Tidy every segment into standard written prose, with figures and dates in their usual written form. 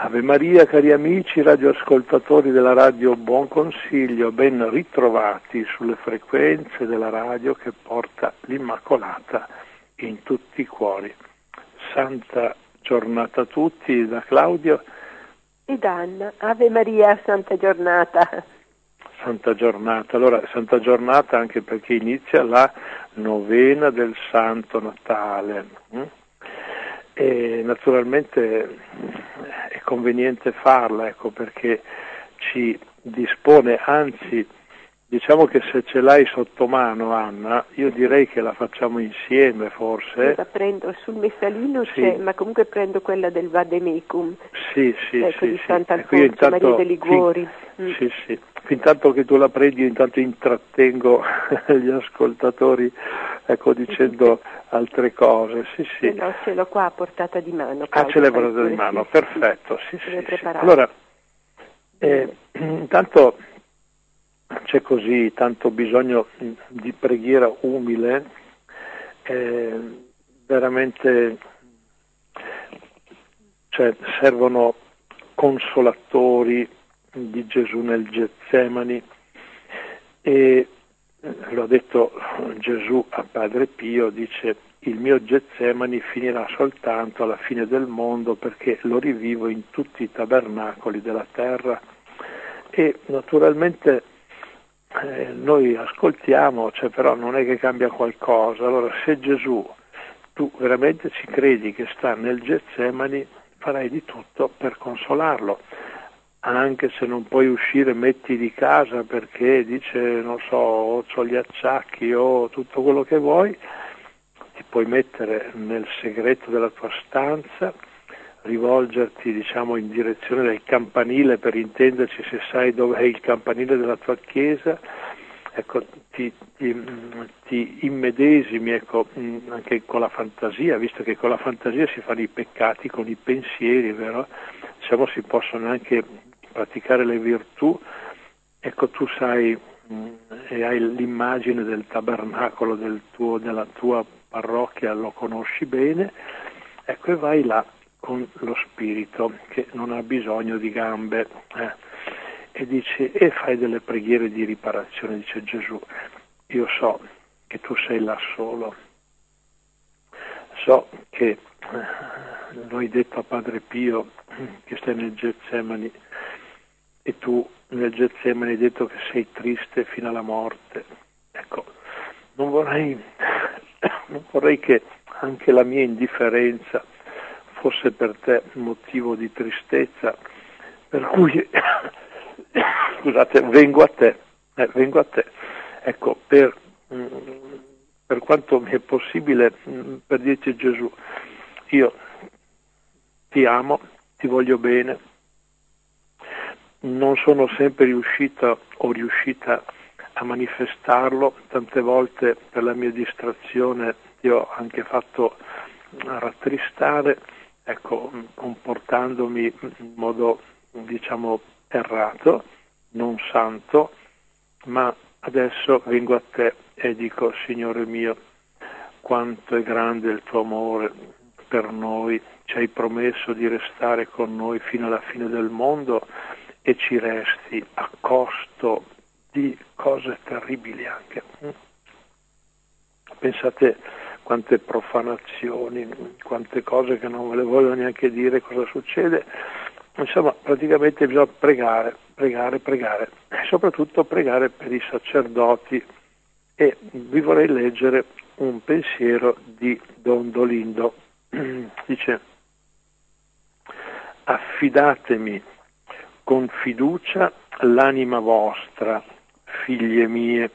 Ave Maria, cari amici radioascoltatori della radio Buon Consiglio, ben ritrovati sulle frequenze della radio che porta l'Immacolata in tutti i cuori. Santa giornata a tutti da Claudio e da Anna. Ave Maria, santa giornata. Santa giornata, allora santa giornata anche perché inizia la novena del Santo Natale. E naturalmente è conveniente farla, ecco, perché ci dispone, anzi diciamo che se ce l'hai sotto mano, Anna, io direi che la facciamo insieme forse. La prendo sul messalino, sì. ma comunque prendo quella del Vademecum. Sì, ecco, di Santa Alfonso, intanto, Maria dei Liguori. Sì. Intanto che tu la prendi, io intanto intrattengo gli ascoltatori, ecco, dicendo altre cose. Sì. No, ce l'ho qua a portata di mano. Ce l'hai a portata di mano, perfetto. Sì. Allora, intanto c'è così tanto bisogno di preghiera umile, veramente, cioè, servono consolatori di Gesù nel Getsemani, e lo ha detto Gesù a Padre Pio, dice: il mio Getsemani finirà soltanto alla fine del mondo, perché lo rivivo in tutti i tabernacoli della terra. E naturalmente noi ascoltiamo, però non è che cambia qualcosa. Allora, se Gesù, tu veramente ci credi che sta nel Getsemani, farai di tutto per consolarlo. Anche se non puoi uscire, metti di casa perché dice, non so, ho gli acciacchi o tutto quello che vuoi, ti puoi mettere nel segreto della tua stanza, rivolgerti, diciamo, in direzione del campanile, per intenderci, se sai dove è il campanile della tua chiesa, ecco, ti immedesimi, ecco, anche con la fantasia, visto che con la fantasia si fanno i peccati, con i pensieri, vero? Diciamo, si possono anche praticare le virtù. Ecco, tu sai e hai l'immagine del tabernacolo della tua parrocchia, lo conosci bene, ecco, e vai là con lo spirito che non ha bisogno di gambe, e dice, e fai delle preghiere di riparazione. Dice Gesù: io so che tu sei là solo, so che lo hai detto a Padre Pio che stai nel Getsemani, e tu nel Getsemani hai detto che sei triste fino alla morte. Ecco, non vorrei che anche la mia indifferenza fosse per te motivo di tristezza, per cui scusate, vengo a te, ecco, per quanto mi è possibile, per dirti: Gesù, io ti amo, ti voglio bene, non sono sempre riuscita a manifestarlo, tante volte per la mia distrazione ti ho anche fatto rattristare, ecco, comportandomi in modo, diciamo, errato, non santo, ma adesso vengo a te e dico: Signore mio, quanto è grande il tuo amore per noi, ci hai promesso di restare con noi fino alla fine del mondo, e ci resti a costo di cose terribili anche. Pensate quante profanazioni, quante cose che non ve le voglio neanche dire cosa succede. Insomma, praticamente bisogna pregare, e soprattutto pregare per i sacerdoti. E vi vorrei leggere un pensiero di Don Dolindo. Dice: affidatemi con fiducia l'anima vostra, figlie mie.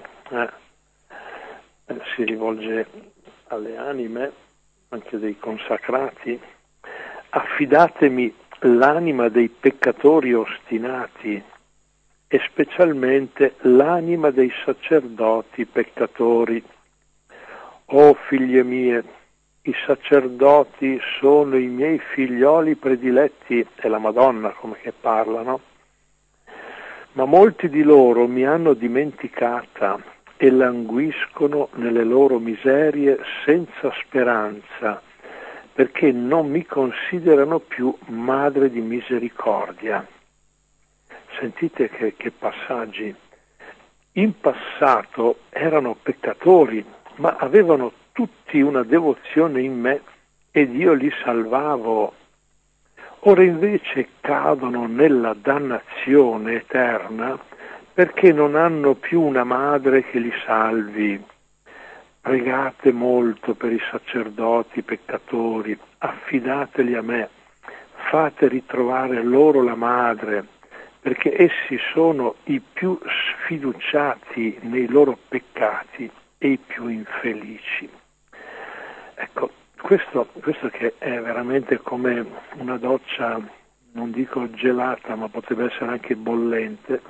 Si rivolge alle anime anche dei consacrati. Affidatemi l'anima dei peccatori ostinati, e specialmente l'anima dei sacerdoti peccatori. O figlie mie, i sacerdoti sono i miei figlioli prediletti, è la Madonna come che parlano, ma molti di loro mi hanno dimenticata e languiscono nelle loro miserie senza speranza, perché non mi considerano più madre di misericordia. Sentite che passaggi. In passato erano peccatori, ma avevano tutti una devozione in me ed io li salvavo. Ora invece cadono nella dannazione eterna perché non hanno più una madre che li salvi. Pregate molto per i sacerdoti peccatori, affidateli a me, fate ritrovare loro la madre, perché essi sono i più sfiduciati nei loro peccati e i più infelici. Ecco, questo che è veramente come una doccia, non dico gelata, ma potrebbe essere anche bollente,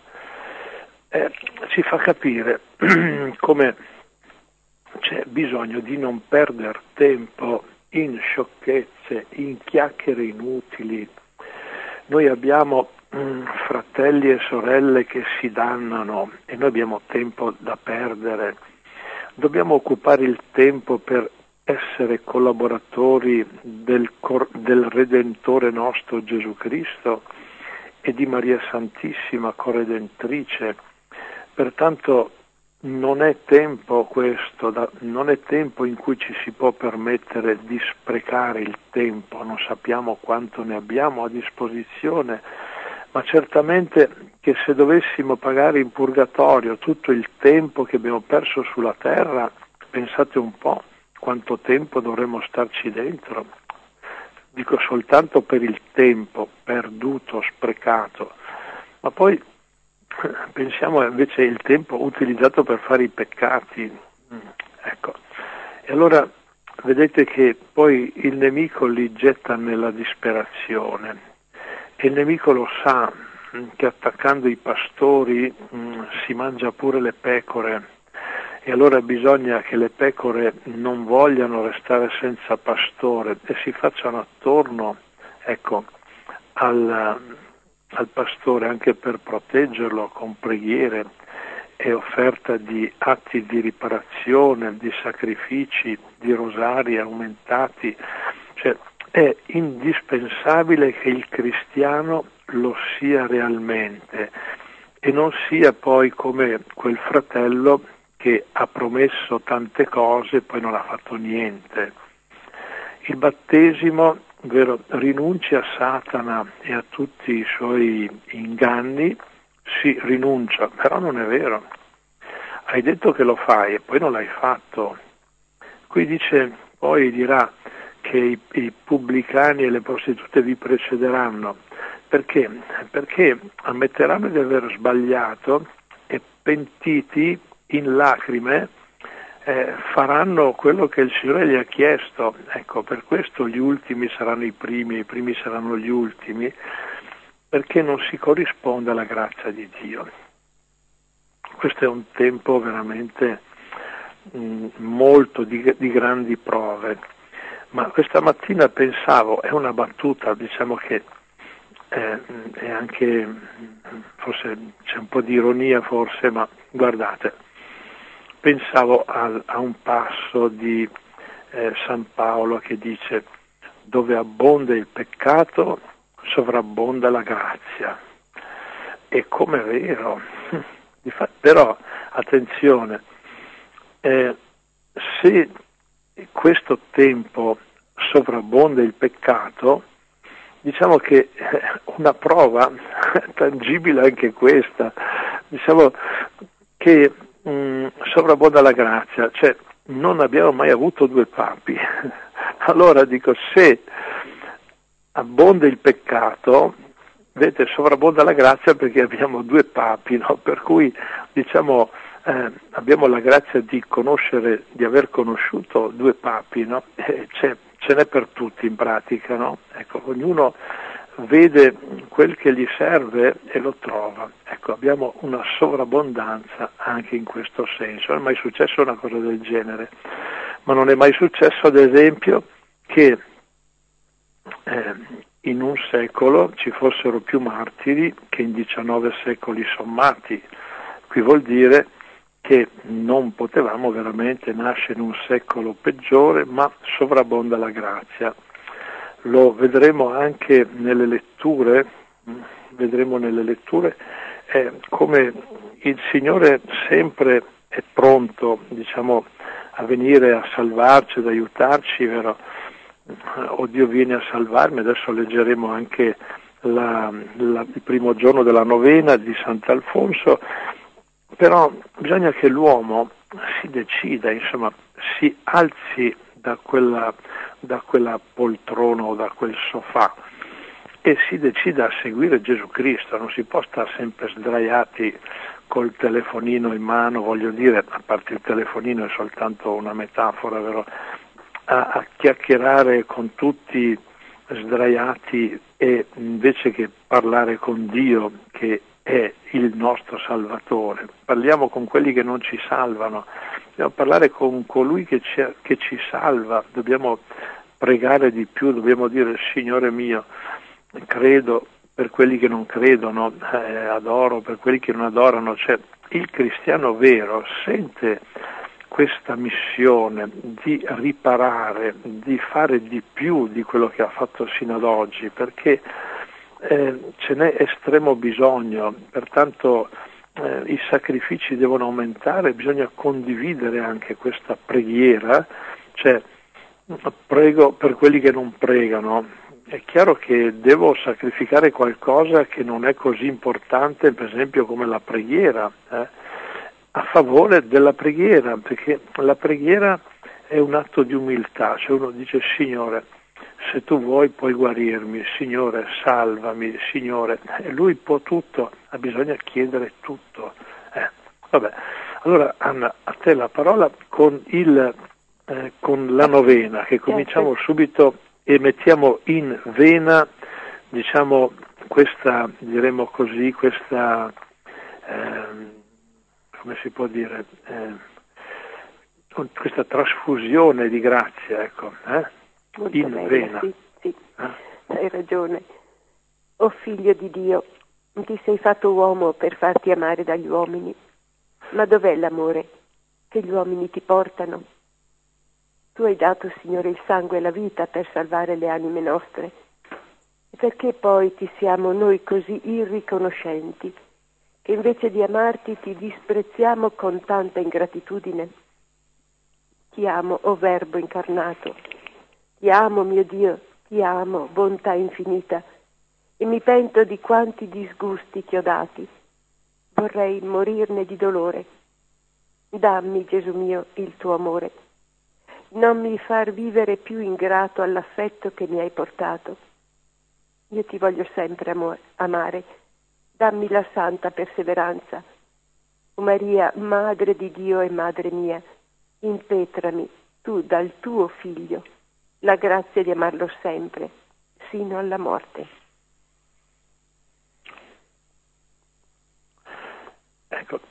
ci fa capire come c'è bisogno di non perdere tempo in sciocchezze, in chiacchiere inutili. Noi abbiamo fratelli e sorelle che si dannano e noi abbiamo tempo da perdere. Dobbiamo occupare il tempo per essere collaboratori del Redentore nostro Gesù Cristo e di Maria Santissima Corredentrice. Pertanto non è tempo questo, non è tempo in cui ci si può permettere di sprecare il tempo, non sappiamo quanto ne abbiamo a disposizione, ma certamente che se dovessimo pagare in purgatorio tutto il tempo che abbiamo perso sulla terra, pensate un po' quanto tempo dovremmo starci dentro. Dico soltanto per il tempo perduto, sprecato, ma poi pensiamo invece il tempo utilizzato per fare i peccati. Ecco. E allora vedete che poi il nemico li getta nella disperazione e il nemico lo sa che attaccando i pastori si mangia pure le pecore e allora bisogna che le pecore non vogliano restare senza pastore e si facciano attorno, ecco, al pastore anche per proteggerlo con preghiere e offerta di atti di riparazione, di sacrifici, di rosari aumentati. Cioè è indispensabile che il cristiano lo sia realmente e non sia poi come quel fratello che ha promesso tante cose e poi non ha fatto niente. Il battesimo, vero, rinunci a Satana e a tutti i suoi inganni, sì, rinuncia, però non è vero. Hai detto che lo fai e poi non l'hai fatto. Qui dice, poi dirà che i pubblicani e le prostitute vi precederanno. Perché? Perché ammetteranno di aver sbagliato e pentiti in lacrime faranno quello che il Signore gli ha chiesto. Ecco, per questo gli ultimi saranno i primi saranno gli ultimi, perché non si corrisponde alla grazia di Dio. Questo è un tempo veramente molto di grandi prove, ma questa mattina pensavo, è una battuta, diciamo che è anche, forse c'è un po' di ironia forse, ma guardate, pensavo a un passo di San Paolo che dice: dove abbonda il peccato sovrabbonda la grazia. E come è vero, però attenzione, se questo tempo sovrabbonda il peccato, diciamo che una prova tangibile anche questa, diciamo che sovrabbonda la grazia, cioè non abbiamo mai avuto due papi. Allora dico, se abbonda il peccato, vedete, sovrabbonda la grazia perché abbiamo due papi, no? Per cui diciamo abbiamo la grazia di conoscere, di aver conosciuto due papi, no? Ce n'è per tutti in pratica, no? Ecco, ognuno vede quel che gli serve e lo trova. Ecco, abbiamo una sovrabbondanza anche in questo senso. Non è mai successo una cosa del genere, ma non è mai successo, ad esempio, che in un secolo ci fossero più martiri che in 19 secoli sommati. Qui vuol dire che non potevamo veramente nascere in un secolo peggiore, ma sovrabbonda la grazia. Lo vedremo anche nelle letture, come il Signore sempre è pronto, diciamo, a venire a salvarci, ad aiutarci, vero? O Dio viene a salvarmi. Adesso leggeremo anche il primo giorno della novena di Sant'Alfonso, però bisogna che l'uomo si decida, insomma, si alzi da quella poltrona o da quel sofà e si decida a seguire Gesù Cristo. Non si può stare sempre sdraiati col telefonino in mano, voglio dire, a parte il telefonino è soltanto una metafora, vero? A chiacchierare con tutti sdraiati, e invece che parlare con Dio che è il nostro Salvatore. Parliamo con quelli che non ci salvano, dobbiamo parlare con colui che ci salva, dobbiamo pregare di più, dobbiamo dire: Signore mio, credo per quelli che non credono, adoro per quelli che non adorano. Cioè, il cristiano vero sente questa missione di riparare, di fare di più di quello che ha fatto sino ad oggi, perché ce n'è estremo bisogno, pertanto i sacrifici devono aumentare, bisogna condividere anche questa preghiera, cioè prego per quelli che non pregano. È chiaro che devo sacrificare qualcosa che non è così importante, per esempio come la preghiera, a favore della preghiera, perché la preghiera è un atto di umiltà, cioè uno dice: Signore, se tu vuoi puoi guarirmi, Signore salvami, Signore, e Lui può tutto, ha bisogno di chiedere tutto. Vabbè, allora Anna, a te la parola con la novena, che cominciamo subito e mettiamo in vena, diciamo, questa, diremo così, questa come si può dire, questa trasfusione di grazia, ecco, in bene, vena. Sì, hai ragione. O Figlio di Dio, ti sei fatto uomo per farti amare dagli uomini, ma dov'è l'amore che gli uomini ti portano? Tu hai dato, Signore, il sangue e la vita per salvare le anime nostre. E perché poi ti siamo noi così irriconoscenti, che invece di amarti ti disprezziamo con tanta ingratitudine? Ti amo, o Verbo incarnato, ti amo, mio Dio, ti amo, bontà infinita, e mi pento di quanti disgusti ti ho dati. Vorrei morirne di dolore. Dammi, Gesù mio, il tuo amore. Non mi far vivere più ingrato all'affetto che mi hai portato. Io ti voglio sempre amare. Dammi la santa perseveranza. O Maria, Madre di Dio e Madre mia, impetrami tu dal tuo Figlio la grazia di amarlo sempre, sino alla morte. Ecco,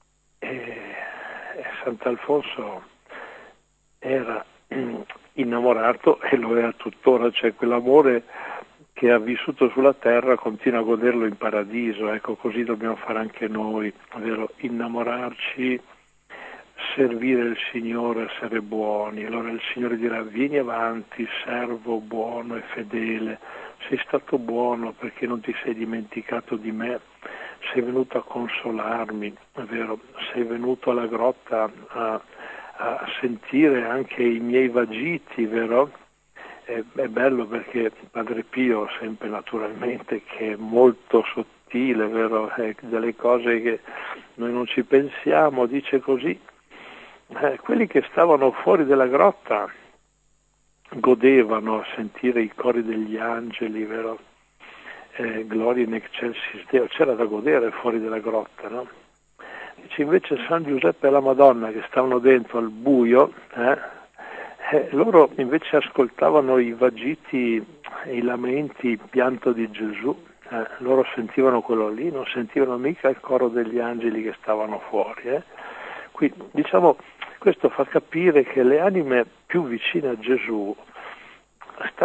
Sant'Alfonso era innamorato e lo è tuttora, cioè quell'amore che ha vissuto sulla terra continua a goderlo in paradiso. Ecco, così dobbiamo fare anche noi, ovvero innamorarci, servire il Signore, essere buoni. Allora il Signore dirà: vieni avanti, servo buono e fedele, sei stato buono perché non ti sei dimenticato di me, sei venuto a consolarmi, è vero, sei venuto alla grotta a sentire anche i miei vagiti, vero? È bello perché Padre Pio, sempre naturalmente, che è molto sottile, vero? Delle cose che noi non ci pensiamo, dice così: quelli che stavano fuori dalla grotta godevano a sentire i cori degli angeli, vero? Gloria in excelsis Deo, c'era da godere fuori dalla grotta, no? Dice invece San Giuseppe e la Madonna, che stavano dentro al buio, loro invece ascoltavano i vagiti, i lamenti, il pianto di Gesù, loro sentivano quello lì, non sentivano mica il coro degli angeli che stavano fuori. Qui, diciamo, questo fa capire che le anime più vicine a Gesù stanno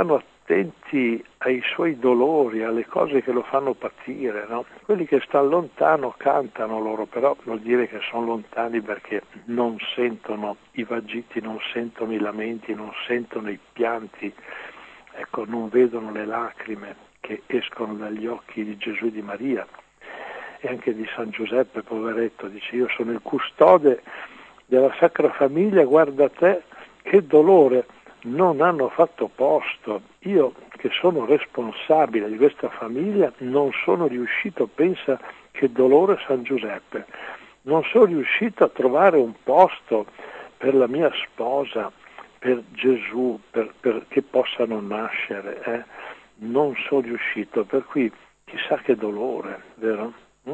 attenti ai suoi dolori, alle cose che lo fanno patire, no? Quelli che stanno lontano cantano loro, però vuol dire che sono lontani perché non sentono i vagiti, non sentono i lamenti, non sentono i pianti, ecco, non vedono le lacrime che escono dagli occhi di Gesù e di Maria e anche di San Giuseppe, poveretto, dice: io sono il custode della Sacra Famiglia, guarda te che dolore, non hanno fatto posto, io che sono responsabile di questa famiglia non sono riuscito, pensa che dolore San Giuseppe, non sono riuscito a trovare un posto per la mia sposa, per Gesù, che possano nascere, non sono riuscito, per cui chissà che dolore, vero?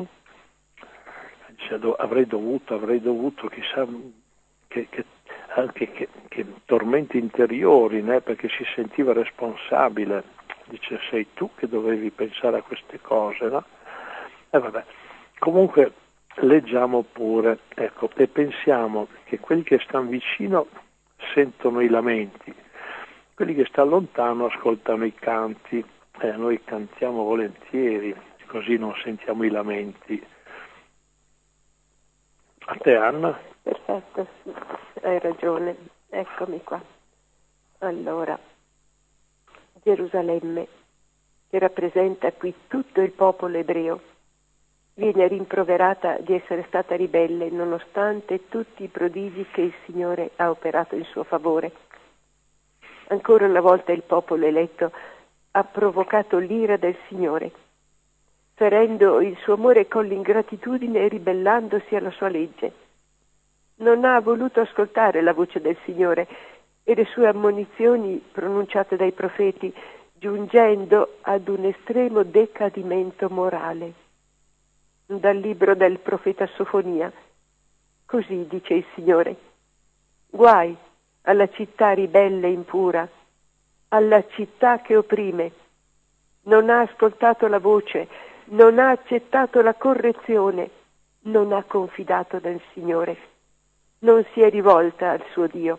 Avrei dovuto, chissà che tormenti interiori, né? Perché si sentiva responsabile, dice: sei tu che dovevi pensare a queste cose, no? E vabbè, comunque leggiamo pure, ecco, e pensiamo che quelli che stanno vicino sentono i lamenti, quelli che stanno lontano ascoltano i canti, noi cantiamo volentieri, così non sentiamo i lamenti. A te, Anna? Perfetto, sì, hai ragione, eccomi qua. Allora, Gerusalemme, che rappresenta qui tutto il popolo ebreo, viene rimproverata di essere stata ribelle nonostante tutti i prodigi che il Signore ha operato in suo favore. Ancora una volta il popolo eletto ha provocato l'ira del Signore, ferendo il suo amore con l'ingratitudine e ribellandosi alla sua legge. Non ha voluto ascoltare la voce del Signore e le sue ammonizioni pronunciate dai profeti, giungendo ad un estremo decadimento morale. Dal libro del profeta Sofonia, così dice il Signore: guai alla città ribelle e impura, alla città che opprime. Non ha ascoltato la voce, non ha accettato la correzione, non ha confidato nel Signore, non si è rivolta al suo Dio.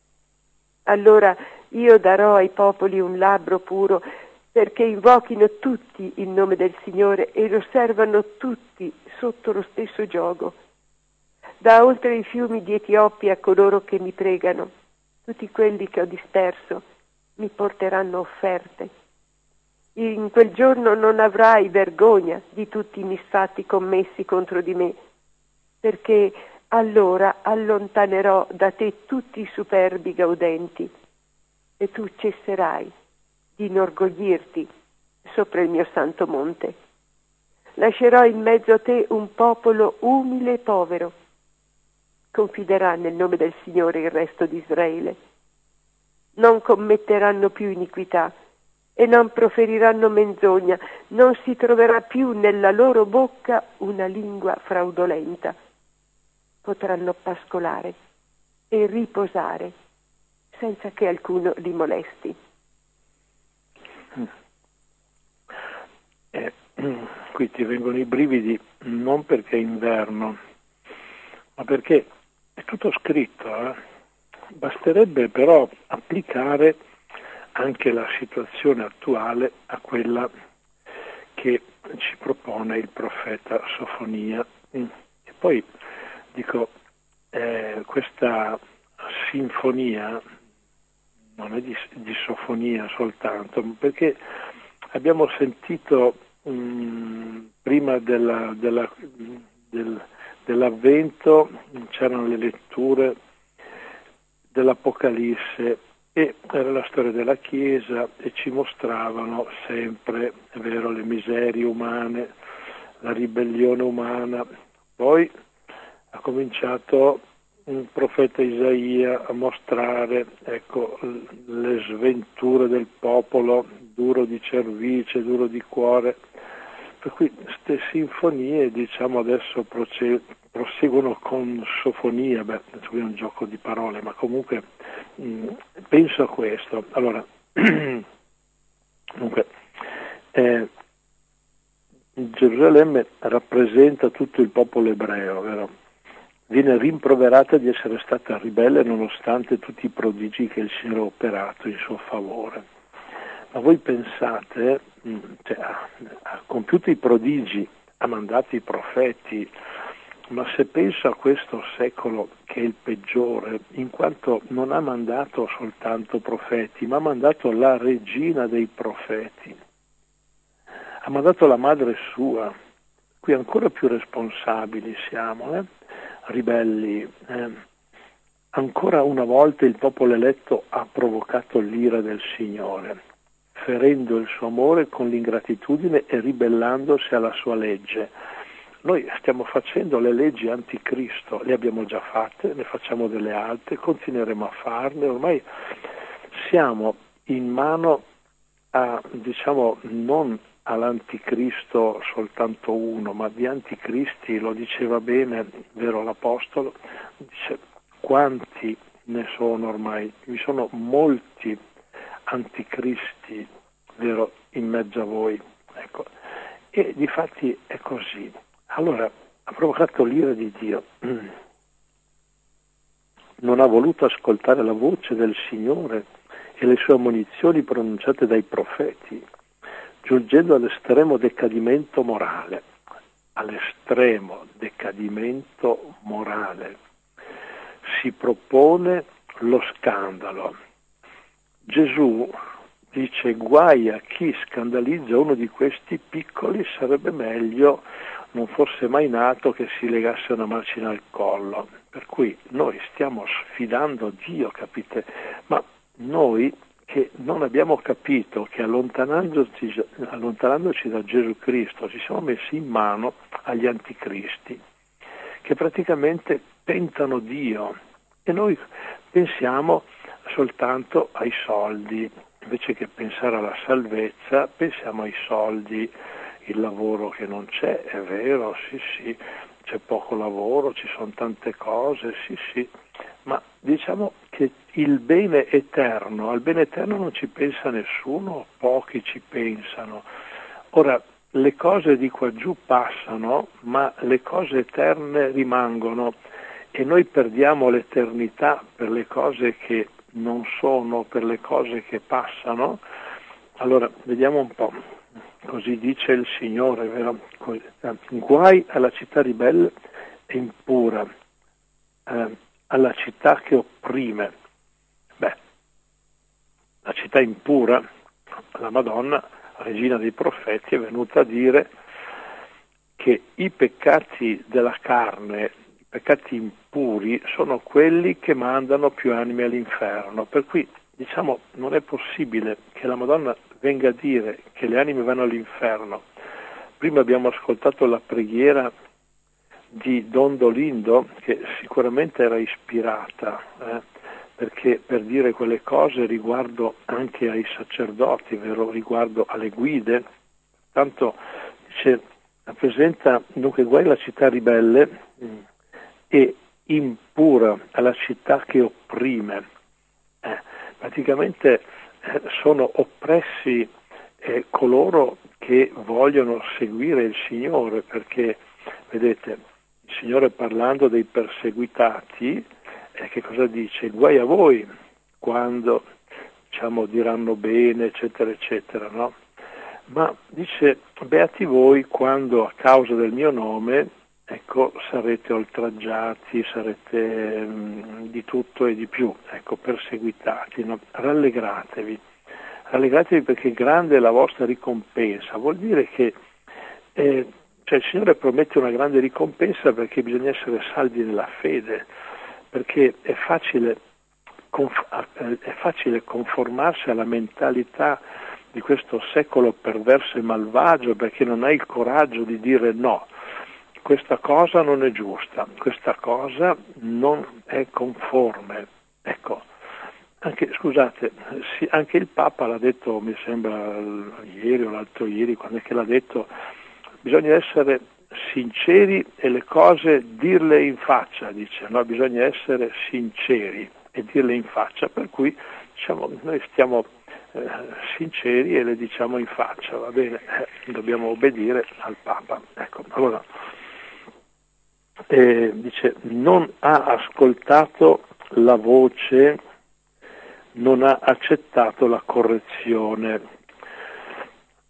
Allora io darò ai popoli un labbro puro, perché invochino tutti il nome del Signore e lo servano tutti sotto lo stesso giogo. Da oltre i fiumi di Etiopia a coloro che mi pregano, tutti quelli che ho disperso mi porteranno offerte. In quel giorno non avrai vergogna di tutti i misfatti commessi contro di me, perché allora allontanerò da te tutti i superbi gaudenti e tu cesserai di inorgoglirti sopra il mio santo monte. Lascerò in mezzo a te un popolo umile e povero. Confiderà nel nome del Signore il resto di Israele. Non commetteranno più iniquità e non proferiranno menzogna, non si troverà più nella loro bocca una lingua fraudolenta. Potranno pascolare e riposare senza che alcuno li molesti. Qui ti vengono i brividi non perché è inverno, ma perché è tutto scritto. Basterebbe però applicare anche la situazione attuale a quella che ci propone il profeta Sofonia. E poi dico, questa sinfonia non è di Sofonia soltanto, perché abbiamo sentito prima dell'avvento c'erano le letture dell'Apocalisse e era la storia della Chiesa e ci mostravano sempre, è vero, le miserie umane, la ribellione umana. Poi ha cominciato il profeta Isaia a mostrare, ecco, le sventure del popolo, duro di cervice, duro di cuore. Per cui queste sinfonie, diciamo, adesso proseguono con Sofonia, qui è un gioco di parole, ma comunque penso a questo. Allora, comunque, Gerusalemme rappresenta tutto il popolo ebreo, vero? Viene rimproverata di essere stata ribelle nonostante tutti i prodigi che il Signore ha operato in suo favore. Ma voi pensate, cioè, ha compiuto i prodigi, ha mandato i profeti, ma se penso a questo secolo che è il peggiore, in quanto non ha mandato soltanto profeti, ma ha mandato la regina dei profeti, ha mandato la madre sua, qui ancora più responsabili siamo, ribelli. Ancora una volta il popolo eletto ha provocato l'ira del Signore, ferendo il suo amore con l'ingratitudine e ribellandosi alla sua legge. Noi stiamo facendo le leggi anticristo, le abbiamo già fatte, ne facciamo delle altre, continueremo a farle, ormai siamo in mano a, diciamo, non all'anticristo soltanto uno, ma di anticristi, lo diceva bene, vero l'Apostolo, dice quanti ne sono ormai, vi sono molti anticristi, vero, in mezzo a voi, ecco, e difatti è così. Allora, ha provocato l'ira di Dio, non ha voluto ascoltare la voce del Signore e le sue ammonizioni pronunciate dai profeti, giungendo all'estremo decadimento morale, si propone lo scandalo. Gesù dice: guai a chi scandalizza uno di questi piccoli, sarebbe meglio non fosse mai nato che si legasse una macina al collo. Per cui noi stiamo sfidando Dio, capite? Ma noi che non abbiamo capito che allontanandoci da Gesù Cristo ci siamo messi in mano agli anticristi, che praticamente tentano Dio, e noi pensiamo soltanto ai soldi, invece che pensare alla salvezza pensiamo ai soldi, il lavoro che non c'è, è vero, sì, c'è poco lavoro, ci sono tante cose, sì, ma diciamo che al bene eterno non ci pensa nessuno, pochi ci pensano. Ora, le cose di qua giù passano, ma le cose eterne rimangono, e noi perdiamo l'eternità per le cose che non sono, per le cose che passano. Allora, vediamo un po'. Così dice il Signore, vero? Guai alla città ribelle e impura, alla città che opprime. La città impura, la Madonna, regina dei profeti, è venuta a dire che i peccati della carne, i peccati impuri, sono quelli che mandano più anime all'inferno. Per cui, diciamo, non è possibile che la Madonna venga a dire che le anime vanno all'inferno. Prima abbiamo ascoltato la preghiera di Don Dolindo, che sicuramente era ispirata, perché per dire quelle cose riguardo anche ai sacerdoti, vero, riguardo alle guide, tanto dice, rappresenta dunque guai la città ribelle e impura alla città che opprime. Praticamente sono oppressi coloro che vogliono seguire il Signore, perché vedete, il Signore, parlando dei perseguitati, che cosa dice? Guai a voi quando, diciamo, diranno bene, eccetera, eccetera, no? Ma dice, beati voi quando a causa del mio nome, ecco, sarete oltraggiati, sarete di tutto e di più, ecco, perseguitati, no? Rallegratevi perché grande è la vostra ricompensa. Vuol dire che cioè il Signore promette una grande ricompensa, perché bisogna essere saldi nella fede, perché è facile conformarsi alla mentalità di questo secolo perverso e malvagio, perché non hai il coraggio di dire no, questa cosa non è giusta, questa cosa non è conforme. Ecco, anche il Papa l'ha detto, mi sembra ieri o l'altro ieri, quando è che l'ha detto, bisogna essere sinceri e le cose dirle in faccia, dice, no? Bisogna essere sinceri e dirle in faccia, per cui diciamo, noi stiamo sinceri e le diciamo in faccia, va bene, dobbiamo obbedire al Papa. Ecco, allora, dice, non ha ascoltato la voce, non ha accettato la correzione.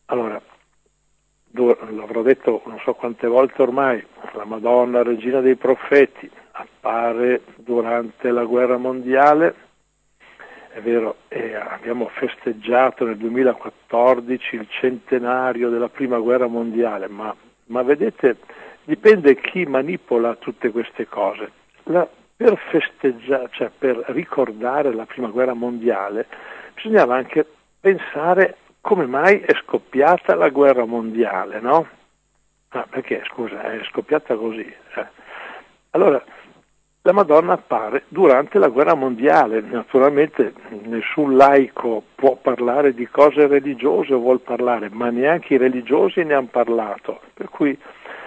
Allora, l'avrò detto non so quante volte ormai, la Madonna, regina dei profeti, appare durante la guerra mondiale, è vero, abbiamo festeggiato nel 2014 il centenario della prima guerra mondiale, ma vedete, dipende chi manipola tutte queste cose. Per festeggiare, cioè per ricordare la prima guerra mondiale, bisognava anche pensare come mai è scoppiata la guerra mondiale, no? Perché, scusa, è scoppiata così. Allora, la Madonna appare durante la guerra mondiale. Naturalmente nessun laico può parlare di cose religiose o vuol parlare, ma neanche i religiosi ne hanno parlato. Per cui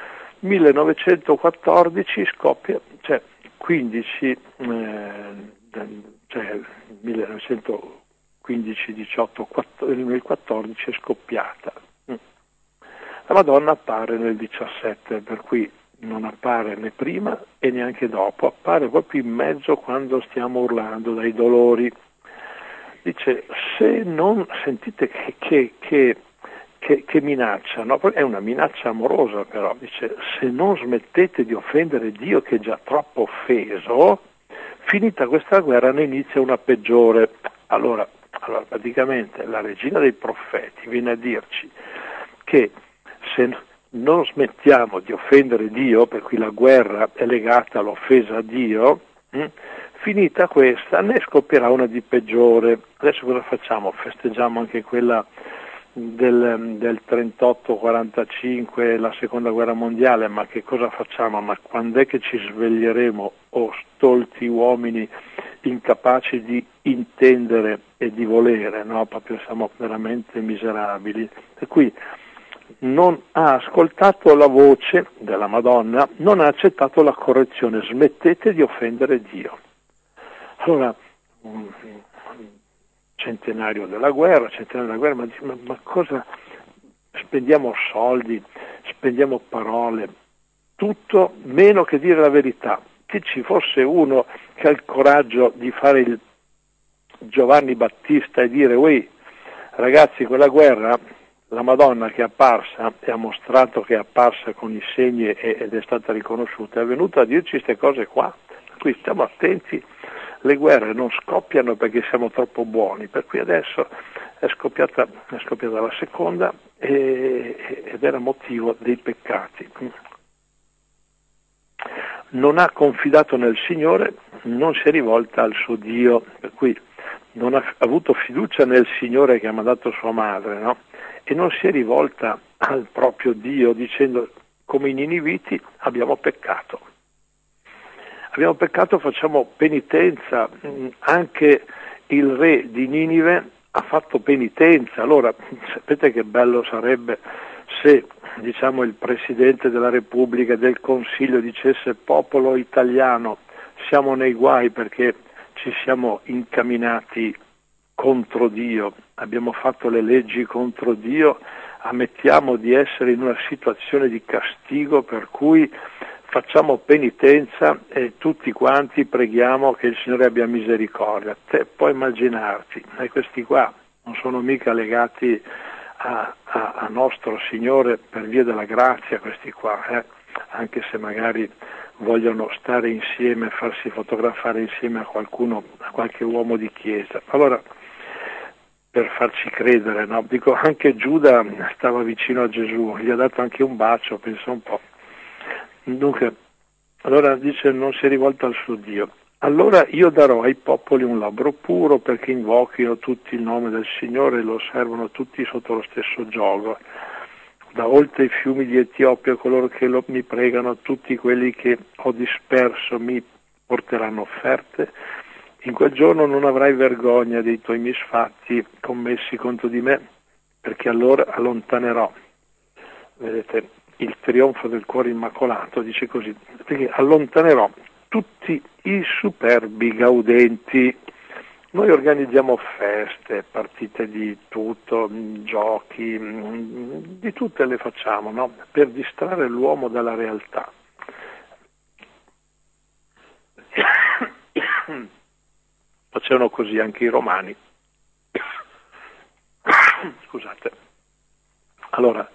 1914 scoppia, cioè 15, cioè 1915-18, nel 14 è scoppiata. La Madonna appare nel 17, per cui non appare né prima e neanche dopo, appare proprio in mezzo quando stiamo urlando dai dolori. Dice, se non sentite che minaccia, no? È una minaccia amorosa però, dice, se non smettete di offendere Dio che è già troppo offeso, finita questa guerra ne inizia una peggiore. Allora praticamente la regina dei profeti viene a dirci che se non smettiamo di offendere Dio, per cui la guerra è legata all'offesa a Dio, finita questa ne scoppierà una di peggiore. Adesso cosa facciamo? Festeggiamo anche quella del 38-45, la seconda guerra mondiale, ma che cosa facciamo? Ma quando è che ci sveglieremo, stolti uomini incapaci di intendere e di volere, no? Proprio siamo veramente miserabili. Per cui non ha ascoltato la voce della Madonna, non ha accettato la correzione, smettete di offendere Dio. Allora, centenario della guerra, ma cosa? Spendiamo soldi, spendiamo parole, tutto meno che dire la verità. Che ci fosse uno che ha il coraggio di fare il Giovanni Battista e dire, ragazzi, quella guerra, la Madonna che è apparsa e ha mostrato che è apparsa con i segni ed è stata riconosciuta, è venuta a dirci queste cose qua. Qui stiamo attenti, le guerre non scoppiano perché siamo troppo buoni, per cui adesso è scoppiata la seconda ed era motivo dei peccati. Non ha confidato nel Signore, non si è rivolta al suo Dio, per cui non ha avuto fiducia nel Signore che ha mandato sua madre, no? E non si è rivolta al proprio Dio dicendo, come i niniviti abbiamo peccato. Abbiamo peccato, facciamo penitenza, anche il re di Ninive ha fatto penitenza. Allora, sapete che bello sarebbe se, diciamo, il Presidente della Repubblica, del Consiglio dicesse, popolo italiano, siamo nei guai perché ci siamo incamminati contro Dio, abbiamo fatto le leggi contro Dio, ammettiamo di essere in una situazione di castigo per cui facciamo penitenza e tutti quanti preghiamo che il Signore abbia misericordia. Te puoi immaginarti, questi qua non sono mica legati a nostro Signore per via della grazia, questi qua, anche se magari vogliono stare insieme, farsi fotografare insieme a qualcuno, a qualche uomo di chiesa. Allora, per farci credere, no? Dico, anche Giuda stava vicino a Gesù, gli ha dato anche un bacio, pensa un po'. Dunque, allora dice, non si è rivolto al suo Dio. Allora io darò ai popoli un labbro puro perché invochino tutti il nome del Signore e lo osservano tutti sotto lo stesso giogo. Da oltre i fiumi di Etiopia coloro che mi pregano, tutti quelli che ho disperso mi porteranno offerte. In quel giorno non avrai vergogna dei tuoi misfatti commessi contro di me, perché allora allontanerò, vedete, il trionfo del cuore immacolato, dice così, perché allontanerò tutti i superbi gaudenti. Noi organizziamo feste, partite di tutto, giochi, di tutte le facciamo, no? Per distrarre l'uomo dalla realtà. Facevano così anche i romani. Scusate. Allora,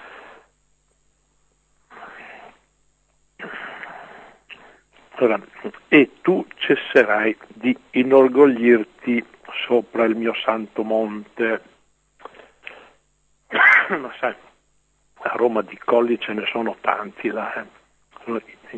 e tu cesserai di inorgoglirti sopra il mio santo monte. Ma sai, a Roma di colli ce ne sono tanti là, sono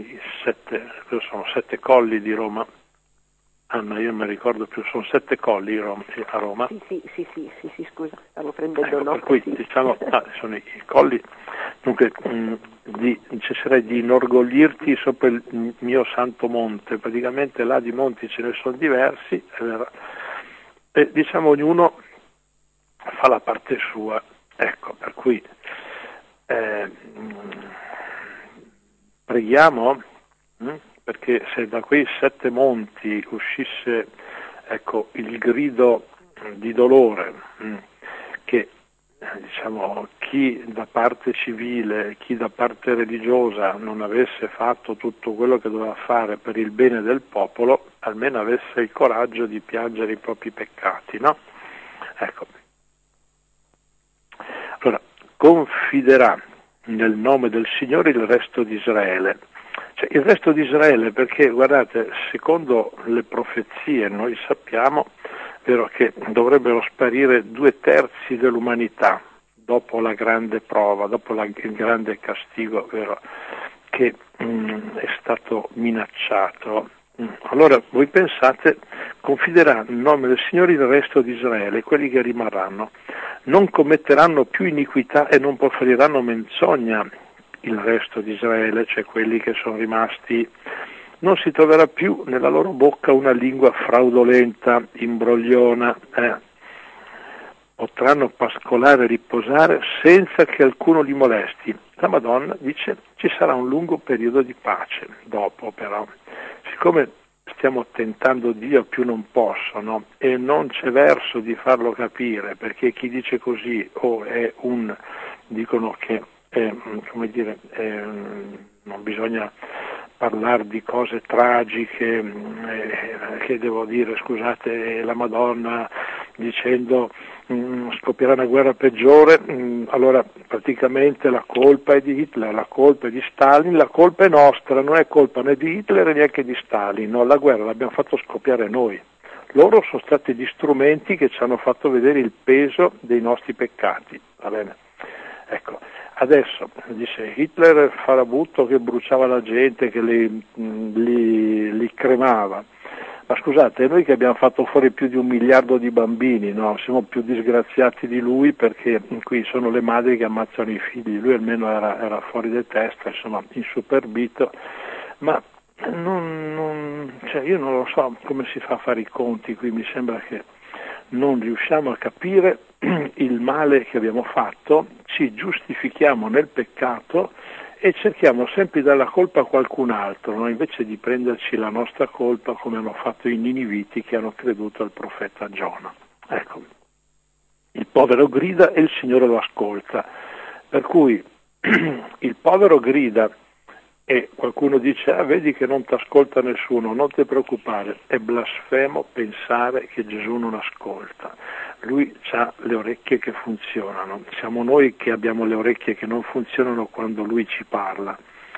7 colli di Roma. Anna, io mi ricordo più, sono 7 colli a Roma. Sì, scusa, stavo prendendo nota. Per cui diciamo, sono i colli, dunque cesserai di inorgoglirti sopra il mio santo monte, praticamente là di monti ce ne sono diversi, e diciamo ognuno fa la parte sua, ecco, per cui preghiamo perché se da quei 7 monti uscisse, ecco, il grido di dolore che diciamo chi da parte civile, chi da parte religiosa non avesse fatto tutto quello che doveva fare per il bene del popolo, almeno avesse il coraggio di piangere i propri peccati, no? Ecco. Allora, confiderà nel nome del Signore il resto di Israele. Cioè, il resto di Israele, perché guardate, secondo le profezie noi sappiamo, vero, che dovrebbero sparire 2/3 dell'umanità dopo la grande prova, dopo il grande castigo, vero, che è stato minacciato. Allora voi pensate, confiderà nel nome del Signore il resto di Israele, quelli che rimarranno, non commetteranno più iniquità e non proferiranno menzogna. Il resto di Israele, cioè quelli che sono rimasti, non si troverà più nella loro bocca una lingua fraudolenta, imbrogliona, potranno pascolare e riposare senza che alcuno li molesti. La Madonna dice ci sarà un lungo periodo di pace dopo, però siccome stiamo tentando Dio più non posso, no? E non c'è verso di farlo capire, perché chi dice così dicono che non bisogna parlare di cose tragiche, che devo dire, scusate, la Madonna dicendo scoppierà una guerra peggiore, allora praticamente la colpa è di Hitler, la colpa è di Stalin, la colpa è nostra, non è colpa né di Hitler né neanche di Stalin, no, la guerra l'abbiamo fatto scoppiare noi. Loro sono stati gli strumenti che ci hanno fatto vedere il peso dei nostri peccati, va bene? Ecco, adesso dice Hitler farabutto che bruciava la gente, che li cremava, ma scusate, noi che abbiamo fatto fuori più di 1 miliardo di bambini, no? Siamo più disgraziati di lui, perché qui sono le madri che ammazzano i figli, lui almeno era fuori di testa, insomma insuperbito, ma io non lo so come si fa a fare i conti qui, mi sembra che non riusciamo a capire il male che abbiamo fatto, ci giustifichiamo nel peccato e cerchiamo sempre di dare la colpa a qualcun altro, no? Invece di prenderci la nostra colpa come hanno fatto i niniviti che hanno creduto al profeta Giona. Ecco, il povero grida e il Signore lo ascolta, per cui il povero grida e qualcuno dice vedi che non ti ascolta nessuno, non ti preoccupare, è blasfemo pensare che Gesù non ascolta, lui ha le orecchie che funzionano, siamo noi che abbiamo le orecchie che non funzionano quando lui ci parla.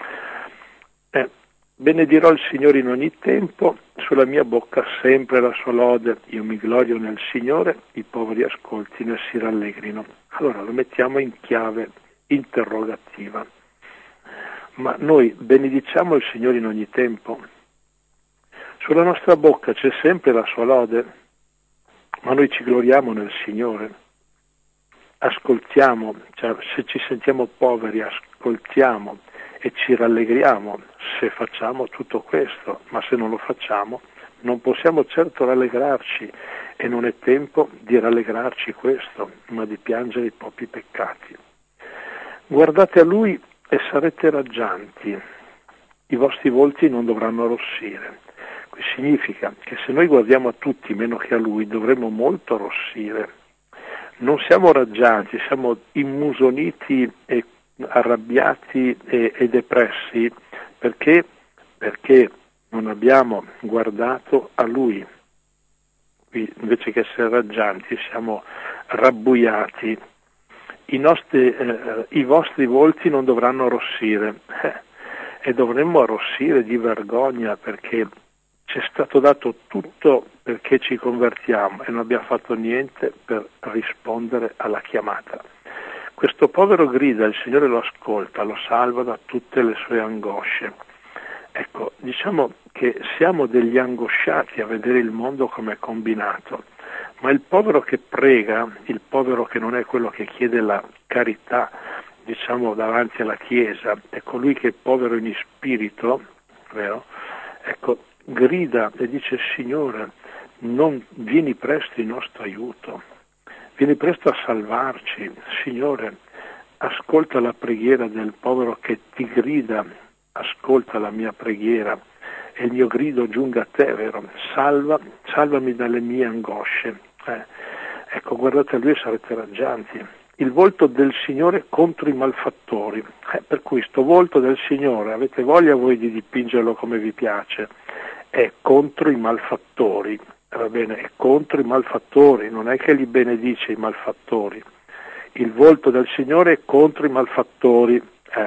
Benedirò il Signore in ogni tempo, sulla mia bocca sempre la sua lode, io mi glorio nel Signore, i poveri ascoltino e si rallegrino. Allora lo mettiamo in chiave interrogativa. Ma noi benediciamo il Signore in ogni tempo? Sulla nostra bocca c'è sempre la sua lode, ma noi ci gloriamo nel Signore. Ascoltiamo, cioè se ci sentiamo poveri, ascoltiamo e ci rallegriamo se facciamo tutto questo, ma se non lo facciamo non possiamo certo rallegrarci e non è tempo di rallegrarci questo, ma di piangere i propri peccati. Guardate a Lui e sarete raggianti, i vostri volti non dovranno arrossire. Questo significa che se noi guardiamo a tutti meno che a Lui dovremo molto arrossire. Non siamo raggianti, siamo immusoniti e arrabbiati e depressi perché non abbiamo guardato a Lui. Qui invece che essere raggianti siamo rabbuiati i vostri volti non dovranno arrossire, e dovremmo arrossire di vergogna, perché ci è stato dato tutto perché ci convertiamo e non abbiamo fatto niente per rispondere alla chiamata. Questo povero grida, il Signore lo ascolta, lo salva da tutte le sue angosce. Ecco, diciamo che siamo degli angosciati a vedere il mondo come è combinato, ma il povero che prega, il povero che non è quello che chiede la carità, diciamo, davanti alla Chiesa, è colui che è povero in spirito, vero? Ecco, grida e dice: Signore, vieni presto in nostro aiuto, vieni presto a salvarci, Signore, ascolta la preghiera del povero che ti grida, ascolta la mia preghiera e il mio grido giunga a te, vero? Salvami dalle mie angosce. Ecco, guardate a lui e sarete raggianti. Il volto del Signore contro i malfattori. Per cui sto volto del Signore, avete voglia voi di dipingerlo come vi piace, è contro i malfattori, va bene? È contro i malfattori, non è che li benedice i malfattori. Il volto del Signore è contro i malfattori,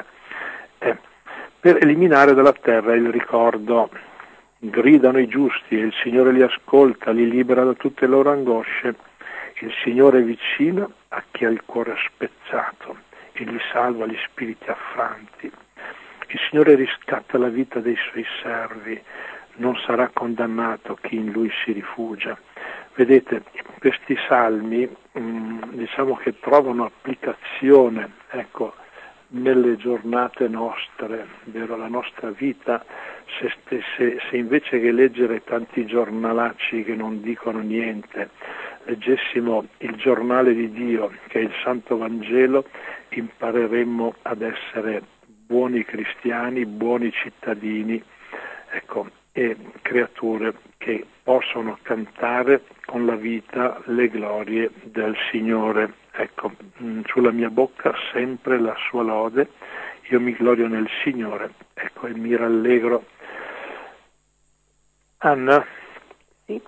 per eliminare dalla terra il ricordo. Gridano i giusti e il Signore li ascolta, li libera da tutte le loro angosce. Il Signore è vicino a chi ha il cuore spezzato e li salva gli spiriti affranti. Il Signore riscatta la vita dei suoi servi, non sarà condannato chi in Lui si rifugia. Vedete, questi salmi diciamo che trovano applicazione, ecco, nelle giornate nostre, vero, la nostra vita. Se invece che leggere tanti giornalacci che non dicono niente, leggessimo il giornale di Dio, che è il Santo Vangelo, impareremmo ad essere buoni cristiani, buoni cittadini, ecco, e creature che possono cantare con la vita le glorie del Signore. Ecco, sulla mia bocca sempre la sua lode, io mi glorio nel Signore, ecco, e mi rallegro. Anna? Sì.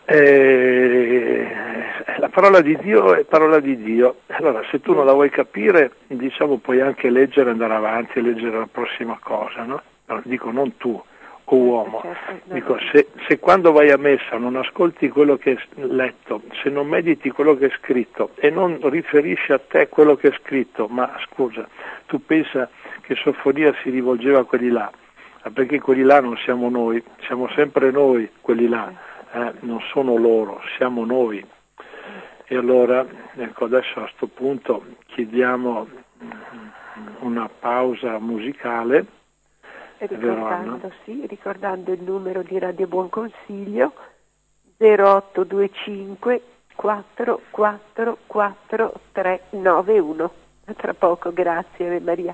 La parola di Dio è parola di Dio. Allora, se tu non la vuoi capire, diciamo, puoi anche leggere, andare avanti e leggere la prossima cosa, no? No, dico, non tu, o uomo. Certo, Dico, se quando vai a messa non ascolti quello che è letto, se non mediti quello che è scritto e non riferisci a te quello che è scritto, ma scusa, tu pensa che Sofonia si rivolgeva a quelli là, perché quelli là non siamo noi, siamo sempre noi quelli là, non sono loro, siamo noi. E allora, ecco, adesso a sto punto chiediamo una pausa musicale. Ricordando il numero di Radio Buon Consiglio 0825 444 391. A tra poco, grazie Ave Maria.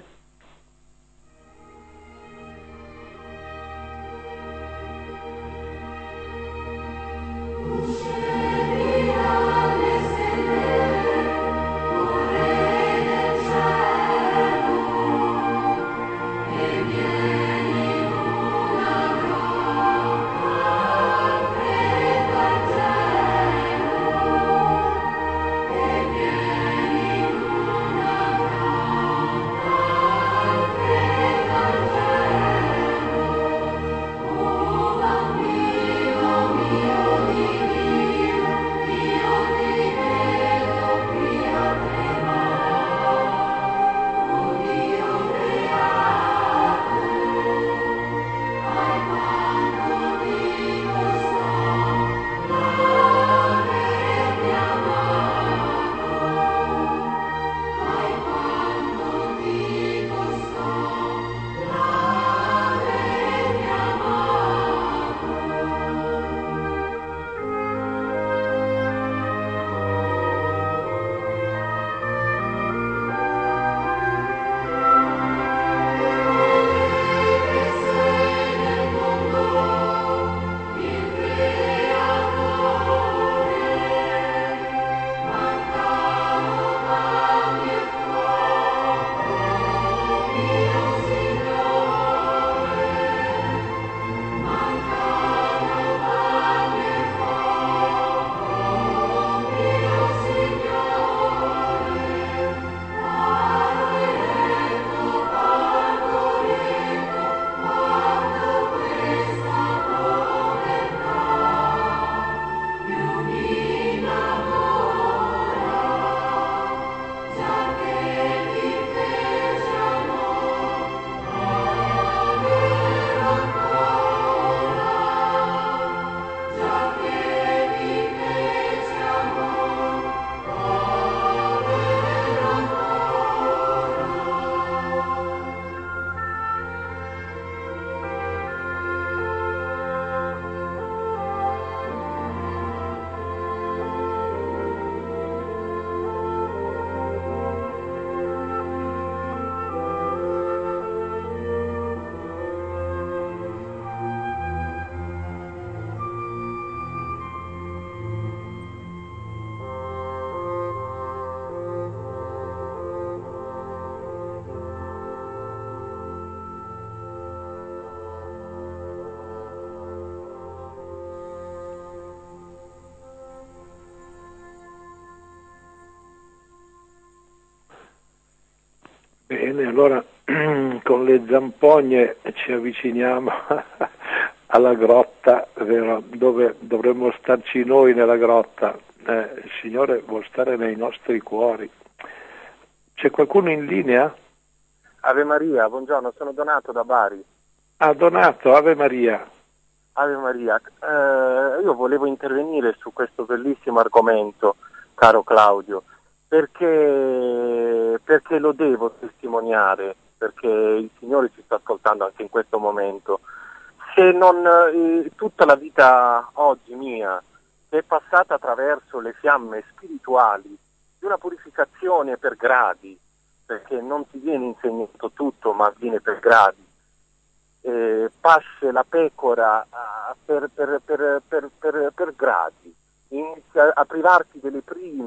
Bene, allora con le zampogne ci avviciniamo alla grotta, vero? Dove dovremmo starci noi nella grotta. Il Signore vuol stare nei nostri cuori. C'è qualcuno in linea? Ave Maria, buongiorno, sono Donato da Bari. Ah, Donato, Ave Maria. Ave Maria, io volevo intervenire su questo bellissimo argomento, caro Claudio, perché lo devo testimoniare, perché il Signore ci sta ascoltando anche in questo momento. Se non tutta la vita oggi mia è passata attraverso le fiamme spirituali di una purificazione per gradi, perché non ti viene insegnato tutto, ma viene per gradi. Pasce la pecora per gradi, inizia a privarti dei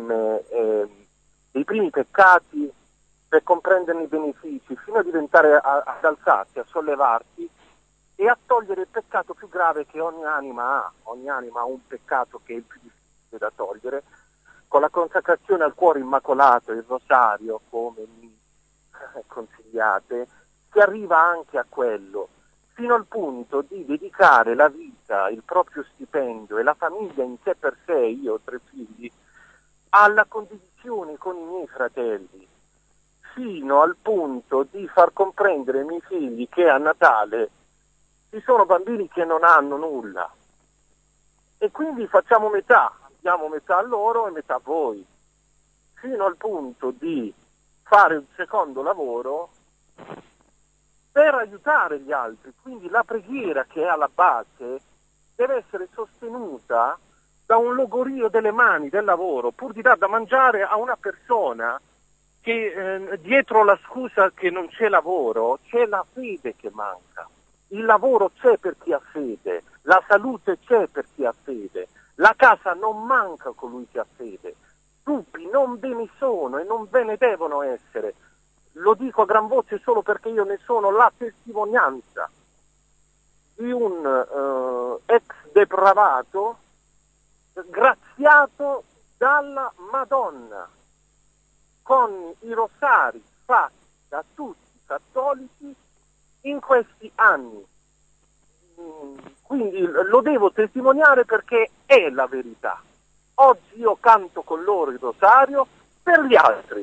primi peccati per comprenderne i benefici, fino a diventare ad alzarti, a sollevarti e a togliere il peccato più grave che ogni anima ha. Ogni anima ha un peccato che è il più difficile da togliere. Con la consacrazione al cuore immacolato, il rosario, come mi consigliate, si arriva anche a quello, fino al punto di dedicare la vita, il proprio stipendio e la famiglia in sé per sé, io ho 3 figli, alla condivisione con i miei fratelli, fino al punto di far comprendere ai miei figli che a Natale ci sono bambini che non hanno nulla e quindi facciamo metà, diamo metà a loro e metà a voi, fino al punto di fare un secondo lavoro per aiutare gli altri. Quindi la preghiera, che è alla base, deve essere sostenuta da un logorio delle mani, del lavoro, pur di dar da mangiare a una persona che dietro la scusa che non c'è lavoro, c'è la fede che manca. Il lavoro c'è per chi ha fede, la salute c'è per chi ha fede, la casa non manca a colui che ha fede. Dubbi non ve ne sono e non ve ne devono essere. Lo dico a gran voce solo perché io ne sono la testimonianza di un ex depravato graziato dalla Madonna con i rosari fatti da tutti i cattolici in questi anni. Quindi lo devo testimoniare perché è la verità. Oggi io canto con loro il rosario per gli altri.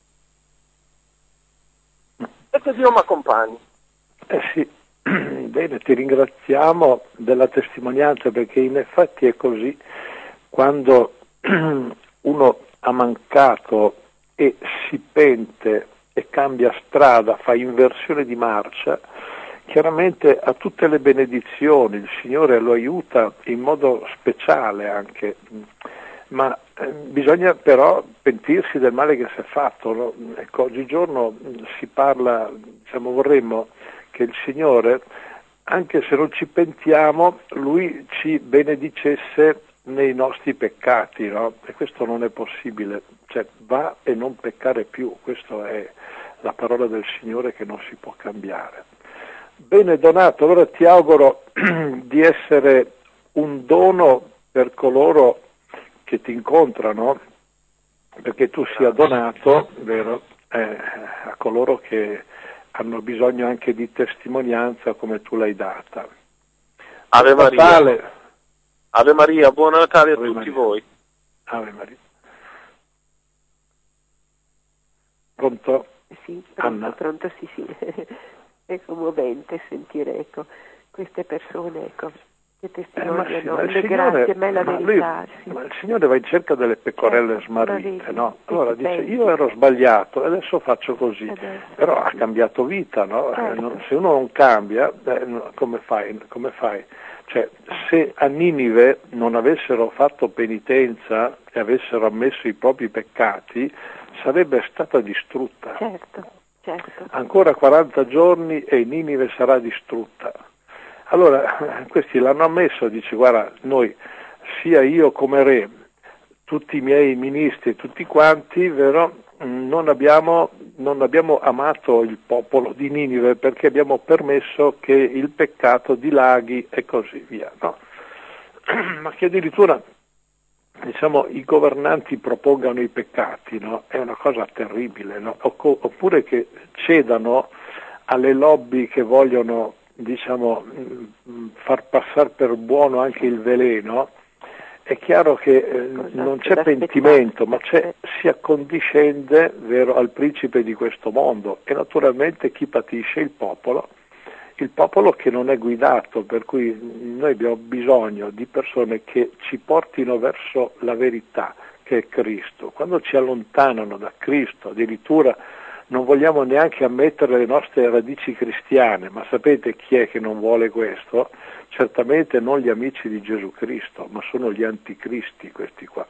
E che Dio mi accompagni. Sì, bene, ti ringraziamo della testimonianza, perché in effetti è così. Quando uno ha mancato e si pente e cambia strada, fa inversione di marcia, chiaramente ha tutte le benedizioni, il Signore lo aiuta in modo speciale anche, ma bisogna però pentirsi del male che si è fatto, no? Ecco, oggigiorno si parla, vorremmo che il Signore, anche se non ci pentiamo, Lui ci benedicesse nei nostri peccati, no? E questo non è possibile, cioè va e non peccare più, questa è la parola del Signore che non si può cambiare. Bene Donato, allora ti auguro di essere un dono per coloro che ti incontrano, perché tu sia donato, vero, a coloro che hanno bisogno anche di testimonianza come tu l'hai data. Ave Maria. Natale. Ave Maria, buon Natale a tutti Maria. Voi. Ave Maria. Pronto? Sì, Anna. pronto, sì. È commovente sentire, queste persone, che testimoniano le grazie, ma è la verità. Ma il Signore va in cerca delle pecorelle smarrite, no? Allora dice, io ero sbagliato, adesso faccio così, però ha cambiato vita, no? Se uno non cambia, come fai? Cioè, se a Ninive non avessero fatto penitenza e avessero ammesso i propri peccati, sarebbe stata distrutta. Certo. Ancora 40 giorni e Ninive sarà distrutta. Allora, questi l'hanno ammesso, dice, guarda, noi, sia io come re, tutti i miei ministri, tutti quanti, vero, non abbiamo amato il popolo di Ninive perché abbiamo permesso che il peccato dilaghi e così via, no? Ma che addirittura diciamo, i governanti propongano i peccati, no? È una cosa terribile, no? Oppure che cedano alle lobby che vogliono, diciamo, far passare per buono anche il veleno. È chiaro che non c'è pentimento, ma si accondiscende, vero, al principe di questo mondo, e naturalmente chi patisce? Il popolo che non è guidato, per cui noi abbiamo bisogno di persone che ci portino verso la verità, che è Cristo. Quando ci allontanano da Cristo, addirittura non vogliamo neanche ammettere le nostre radici cristiane, ma sapete chi è che non vuole questo? Certamente non gli amici di Gesù Cristo, ma sono gli anticristi questi qua.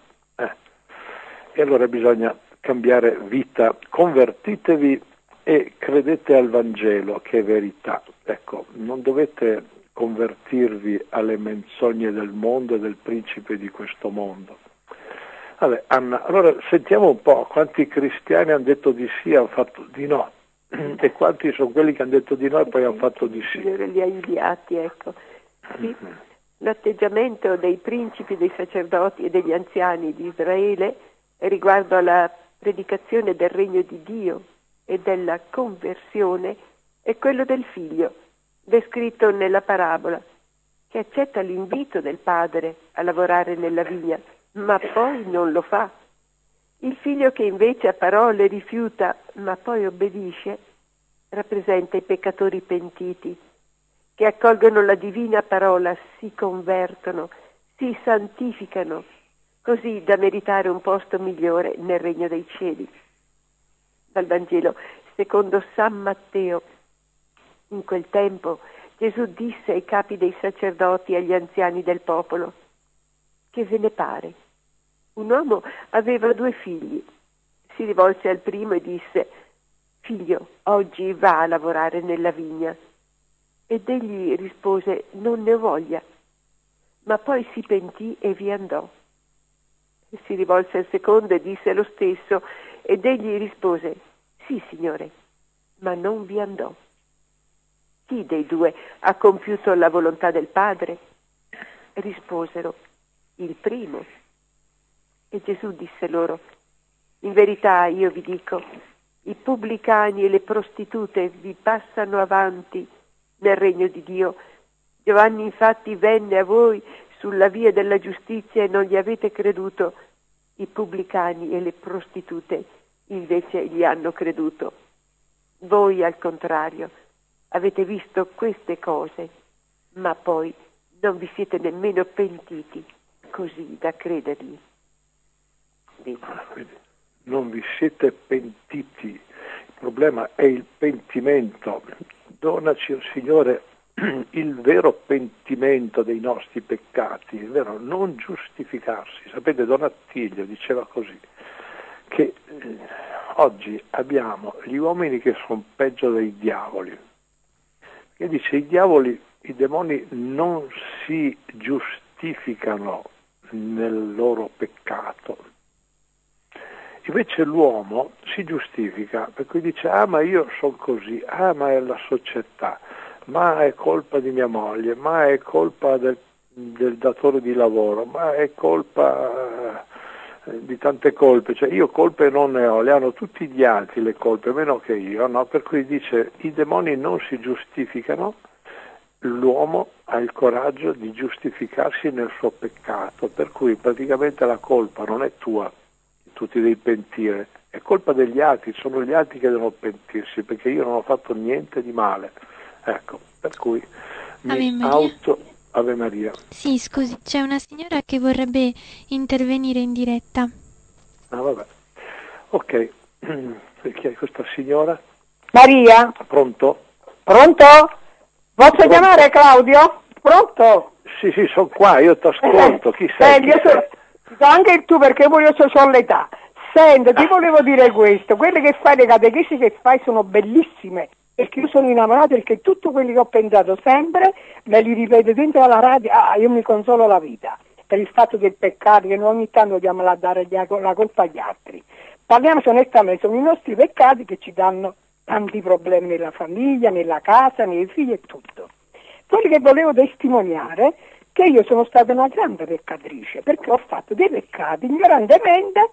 E allora bisogna cambiare vita, convertitevi e credete al Vangelo, che è verità. Ecco, non dovete convertirvi alle menzogne del mondo e del principe di questo mondo. Vabbè, Anna, allora sentiamo un po' quanti cristiani hanno detto di sì e hanno fatto di no, e quanti sono quelli che hanno detto di no e poi hanno fatto di sì. Li ha inviati, ecco. Sì. L'atteggiamento dei principi, dei sacerdoti e degli anziani di Israele riguardo alla predicazione del regno di Dio e della conversione è quello del figlio, descritto nella parabola, che accetta l'invito del padre a lavorare nella vigna, ma poi non lo fa. Il figlio che invece a parole rifiuta, ma poi obbedisce, rappresenta i peccatori pentiti, che accolgono la divina parola, si convertono, si santificano, così da meritare un posto migliore nel regno dei cieli. Dal Vangelo secondo San Matteo. In quel tempo Gesù disse ai capi dei sacerdoti e agli anziani del popolo: che ve ne pare? Un uomo aveva 2 figli. Si rivolse al primo e disse: figlio, oggi va a lavorare nella vigna. Ed egli rispose: non ne ho voglia. Ma poi si pentì e vi andò. E si rivolse al secondo e disse lo stesso, ed egli rispose: sì, signore, ma non vi andò. Chi dei 2 ha compiuto la volontà del Padre? Risposero: il primo. E Gesù disse loro: in verità io vi dico, i pubblicani e le prostitute vi passano avanti nel regno di Dio. Giovanni infatti venne a voi sulla via della giustizia e non gli avete creduto. I pubblicani e le prostitute invece gli hanno creduto. Voi al contrario avete visto queste cose, ma poi non vi siete nemmeno pentiti così da credergli. Non vi siete pentiti, il problema è il pentimento. Donaci, oh Signore, il vero pentimento dei nostri peccati, il vero non giustificarsi. Sapete, Don Attilio diceva così, che oggi abbiamo gli uomini che sono peggio dei diavoli, che dice i demoni non si giustificano nel loro peccato, invece l'uomo si giustifica, per cui dice ma io sono così, ma è la società, ma è colpa di mia moglie, ma è colpa del datore di lavoro, ma è colpa di tante colpe, cioè io colpe non ne ho, le hanno tutti gli altri le colpe, meno che io, no? Per cui dice i demoni non si giustificano, l'uomo ha il coraggio di giustificarsi nel suo peccato, per cui praticamente la colpa non è tua, tu ti devi pentire, è colpa degli altri, sono gli altri che devono pentirsi, perché io non ho fatto niente di male. Ecco, per cui Ave Maria. Sì, scusi, c'è una signora che vorrebbe intervenire in diretta. Ah, vabbè. Ok, chi è questa signora? Maria? Pronto? Pronto? Posso chiamare Claudio? Pronto? Sì, sono qua, io ti ascolto. Chi sei? Io so anche tu, perché io so l'età. Senti, ti volevo dire questo, quelle che fai, le catechesi che fai sono bellissime, perché io sono innamorato, perché tutto quello che ho pensato sempre me li ripeto dentro alla radio. Io mi consolo la vita per il fatto del peccato, che noi ogni tanto dobbiamo dare la colpa agli altri. Parliamoci onestamente, sono i nostri peccati che ci danno tanti problemi nella famiglia, nella casa, nei figli e tutto. Quello che volevo testimoniare, che io sono stata una grande peccatrice, perché ho fatto dei peccati ignorantemente,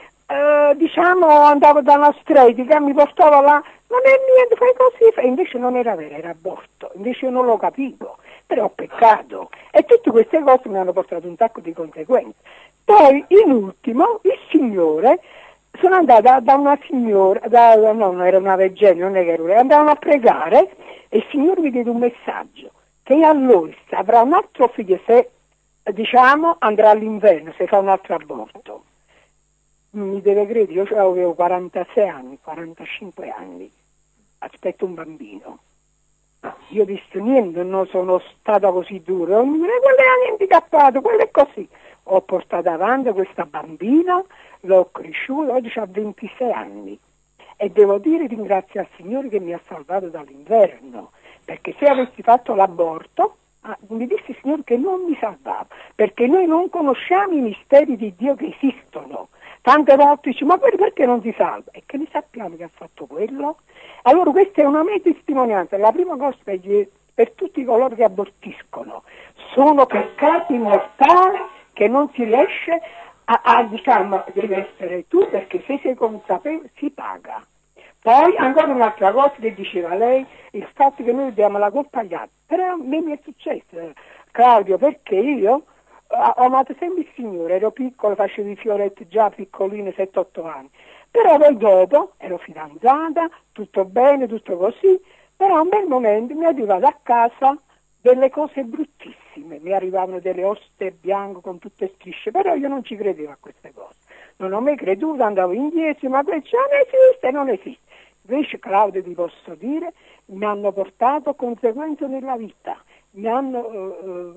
andavo da una stretica, mi portavo là, non è niente, fai così, e invece non era vero, era aborto, invece io non lo capivo, però ho peccato, e tutte queste cose mi hanno portato un sacco di conseguenze. Poi, in ultimo, il Signore, sono andata da una signora, no, non era una veggente, non è che era, andavano a pregare, e il Signore mi diede un messaggio, che a lui avrà un altro figlio se, andrà all'inverno, se fa un altro aborto. Mi deve credere, io avevo 46 anni, 45 anni, aspetto un bambino. Io ho visto niente, non sono stata così dura, quello è handicappato, quello è così. Ho portato avanti questa bambina, l'ho cresciuta, oggi ha 26 anni. E devo dire, ringrazio al Signore che mi ha salvato dall'inverno, perché se avessi fatto l'aborto, mi disse il Signore che non mi salvava, perché noi non conosciamo i misteri di Dio che esistono. Tante volte dici, ma perché non si salva? E che ne sappiamo che ha fatto quello? Allora questa è una mia testimonianza, la prima cosa per tutti coloro che abortiscono. Sono peccati mortali che non si riesce devi essere tu, perché se sei consapevole si paga. Poi ancora un'altra cosa che diceva lei, il fatto che noi diamo la colpa agli altri. Però a me mi è successo, Claudio, perché io ho amato sempre il Signore, ero piccolo, facevo i fioretti già piccolini, 7-8 anni, però poi dopo ero fidanzata, tutto bene, tutto così, però a un bel momento mi è arrivato a casa delle cose bruttissime, mi arrivavano delle oste bianche con tutte strisce, però io non ci credevo a queste cose, non ho mai creduto, andavo indietro, ma questo non esiste. Invece, Claudio, ti posso dire, mi hanno portato conseguenze nella vita, mi hanno,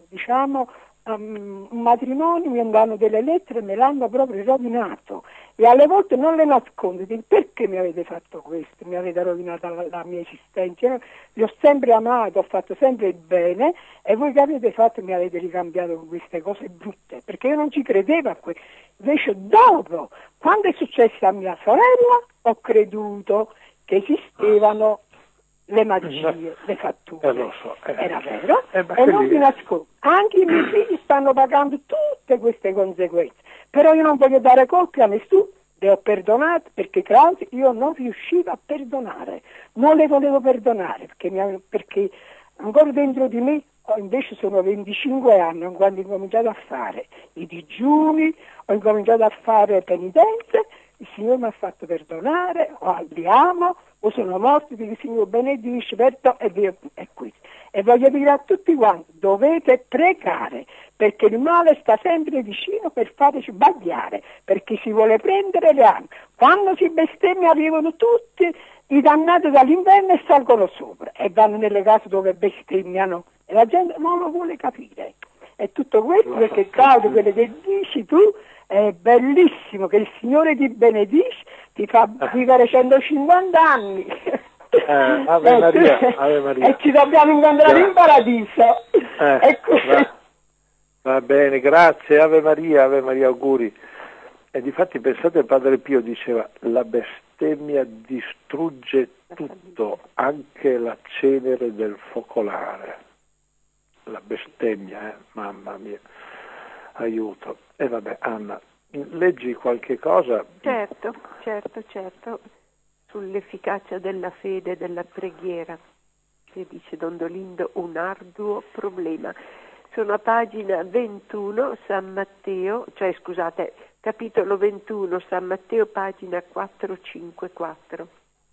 un matrimonio, mi danno delle lettere, me l'hanno proprio rovinato, e alle volte non le nascondo, dico, perché mi avete fatto questo, mi avete rovinato la mia esistenza, io li ho sempre amato, ho fatto sempre il bene, e voi che avete fatto mi avete ricambiato con queste cose brutte, perché io non ci credevo a questo. Invece dopo, quando è successo a mia sorella, ho creduto che esistevano le magie, le fatture, lo so, era vero, e non vi nascondo. Anche i miei figli stanno pagando tutte queste conseguenze, però io non voglio dare colpe a nessuno, le ho perdonate, perché Claudio, io non riuscivo a perdonare, non le volevo perdonare, perché ancora dentro di me, invece sono 25 anni, quando ho incominciato a fare i digiuni, ho incominciato a fare penitenze, il Signore mi ha fatto perdonare, li amo, o sono morti, dico Signore benedisci, e Dio è qui. E voglio dire a tutti quanti, dovete pregare, perché il male sta sempre vicino per farci sbagliare, perché si vuole prendere le armi. Quando si bestemmia arrivano tutti i dannati dall'inverno e salgono sopra, e vanno nelle case dove bestemmiano, e la gente non lo vuole capire. E tutto questo perché, Claudio, quello che dici tu, è bellissimo, che il Signore ti benedisce, ti fa vivere 150 anni. Ave Maria, Ave Maria. E ci dobbiamo incontrare in paradiso. Va bene, grazie, Ave Maria, auguri. E difatti pensate, Padre Pio diceva, la bestemmia distrugge tutto, anche la cenere del focolare. La bestemmia, mamma mia, aiuto. E vabbè, Anna, leggi qualche cosa? Certo, sull'efficacia della fede e della preghiera, che dice Dondolindo, un arduo problema. Sono a pagina 21, capitolo 21, San Matteo, pagina 454.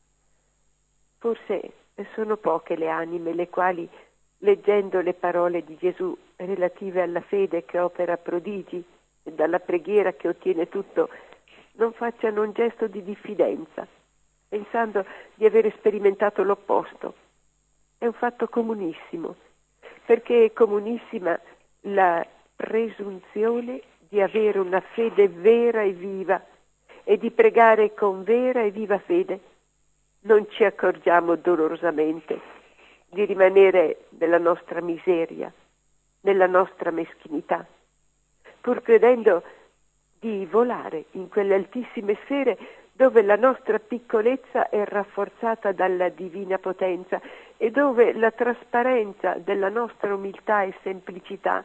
Forse sono poche le anime le quali, leggendo le parole di Gesù relative alla fede che opera prodigi e dalla preghiera che ottiene tutto, non facciano un gesto di diffidenza, pensando di aver sperimentato l'opposto. È un fatto comunissimo, perché è comunissima la presunzione di avere una fede vera e viva e di pregare con vera e viva fede. Non ci accorgiamo dolorosamente di rimanere nella nostra miseria, nella nostra meschinità, pur credendo di volare in quelle altissime sfere dove la nostra piccolezza è rafforzata dalla divina potenza e dove la trasparenza della nostra umiltà e semplicità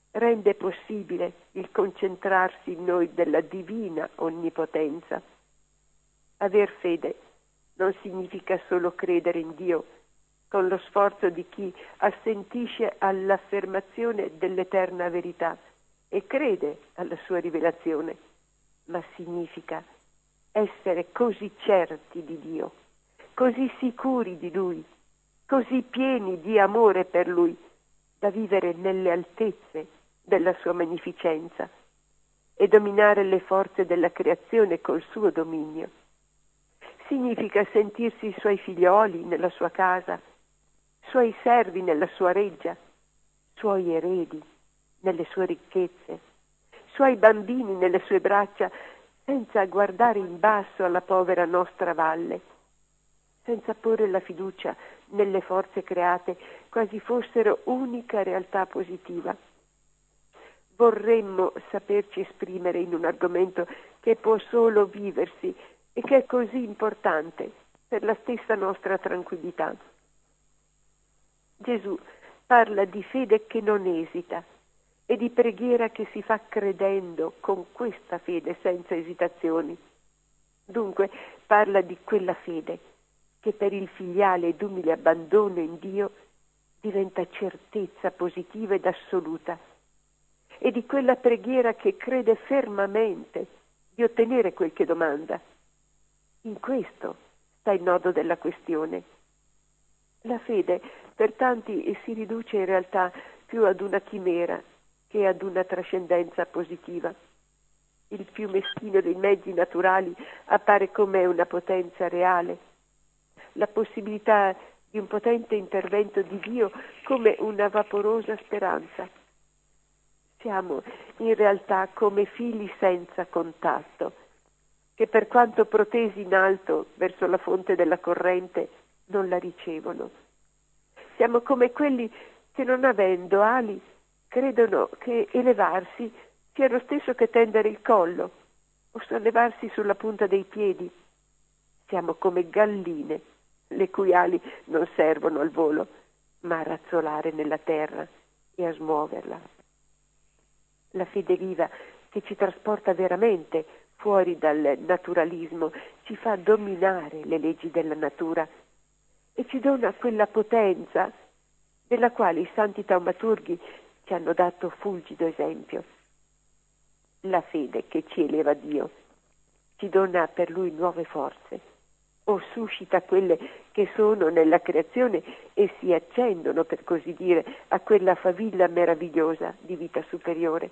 rende possibile il concentrarsi in noi della divina onnipotenza. Aver fede non significa solo credere in Dio, con lo sforzo di chi assentisce all'affermazione dell'eterna verità e crede alla sua rivelazione, ma significa essere così certi di Dio, così sicuri di Lui, così pieni di amore per Lui, da vivere nelle altezze della sua magnificenza e dominare le forze della creazione col suo dominio. Significa sentirsi suoi figlioli nella sua casa, suoi servi nella sua reggia, suoi eredi nelle sue ricchezze, suoi bambini nelle sue braccia, senza guardare in basso alla povera nostra valle, senza porre la fiducia nelle forze create quasi fossero unica realtà positiva. Vorremmo saperci esprimere in un argomento che può solo viversi e che è così importante per la stessa nostra tranquillità. Gesù parla di fede che non esita e di preghiera che si fa credendo con questa fede senza esitazioni. Dunque parla di quella fede che per il filiale ed umile abbandono in Dio diventa certezza positiva ed assoluta, e di quella preghiera che crede fermamente di ottenere quel che domanda. In questo sta il nodo della questione. La fede per tanti si riduce in realtà più ad una chimera che ad una trascendenza positiva. Il più meschino dei mezzi naturali appare come una potenza reale, la possibilità di un potente intervento di Dio come una vaporosa speranza. Siamo in realtà come fili senza contatto, che per quanto protesi in alto verso la fonte della corrente non la ricevono. Siamo come quelli che, non avendo ali, credono che elevarsi sia lo stesso che tendere il collo o sollevarsi sulla punta dei piedi. Siamo come galline, le cui ali non servono al volo, ma a razzolare nella terra e a smuoverla. La fede viva che ci trasporta veramente fuori dal naturalismo, ci fa dominare le leggi della natura e ci dona quella potenza della quale i santi taumaturghi ci hanno dato fulgido esempio. La fede che ci eleva a Dio ci dona per Lui nuove forze, o suscita quelle che sono nella creazione e si accendono, per così dire, a quella favilla meravigliosa di vita superiore.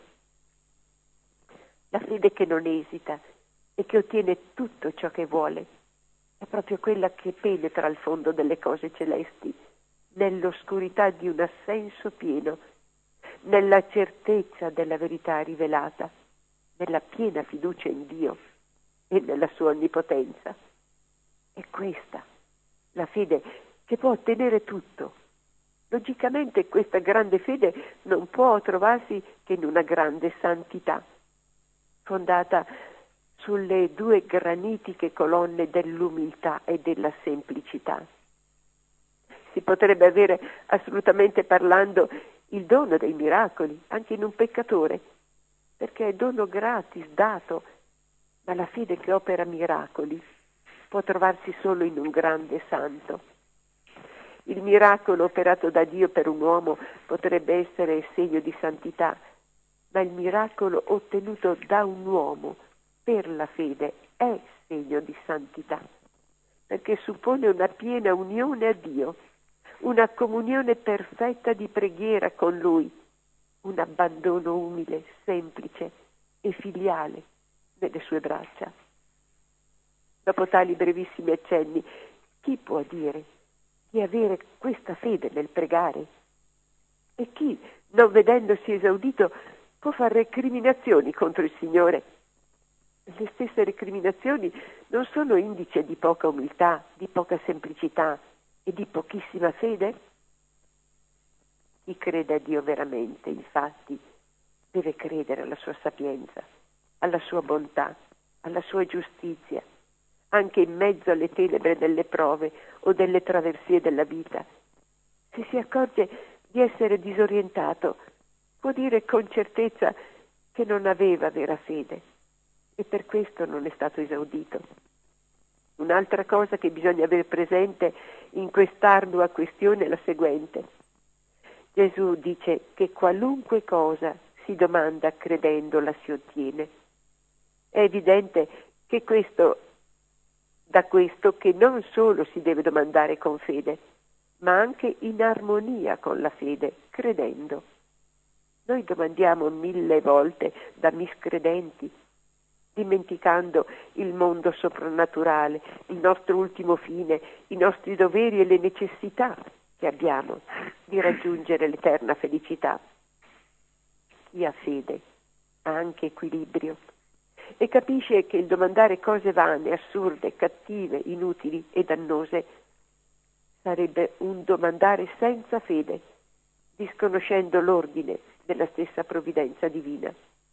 La fede che non esita e che ottiene tutto ciò che vuole è proprio quella che penetra al fondo delle cose celesti, nell'oscurità di un assenso pieno, nella certezza della verità rivelata, nella piena fiducia in Dio e nella sua onnipotenza. È questa la fede che può ottenere tutto. Logicamente questa grande fede non può trovarsi che in una grande santità, fondata sulle due granitiche colonne dell'umiltà e della semplicità. Si potrebbe avere, assolutamente parlando, il dono dei miracoli anche in un peccatore, perché è dono gratis, dato, ma la fede che opera miracoli può trovarsi solo in un grande santo. Il miracolo operato da Dio per un uomo potrebbe essere segno di santità, ma il miracolo ottenuto da un uomo per la fede è segno di santità, perché suppone una piena unione a Dio, una comunione perfetta di preghiera con Lui, un abbandono umile, semplice e filiale nelle sue braccia. Dopo tali brevissimi accenni, chi può dire di avere questa fede nel pregare? E chi, non vedendosi esaudito, può fare recriminazioni contro il Signore? Le stesse recriminazioni non sono indice di poca umiltà, di poca semplicità e di pochissima fede? Chi crede a Dio veramente, infatti, deve credere alla sua sapienza, alla sua bontà, alla sua giustizia, anche in mezzo alle tenebre delle prove o delle traversie della vita. Se si accorge di essere disorientato, può dire con certezza che non aveva vera fede e per questo non è stato esaudito. Un'altra cosa che bisogna avere presente in quest'ardua questione è la seguente. Gesù dice che qualunque cosa si domanda credendo la si ottiene. È evidente che da questo che non solo si deve domandare con fede, ma anche in armonia con la fede, credendo. Noi domandiamo 1000 volte da miscredenti, dimenticando il mondo soprannaturale, il nostro ultimo fine, i nostri doveri e le necessità che abbiamo di raggiungere l'eterna felicità. Chi ha fede ha anche equilibrio e capisce che il domandare cose vane, assurde, cattive, inutili e dannose sarebbe un domandare senza fede, disconoscendo l'ordine della stessa provvidenza divina.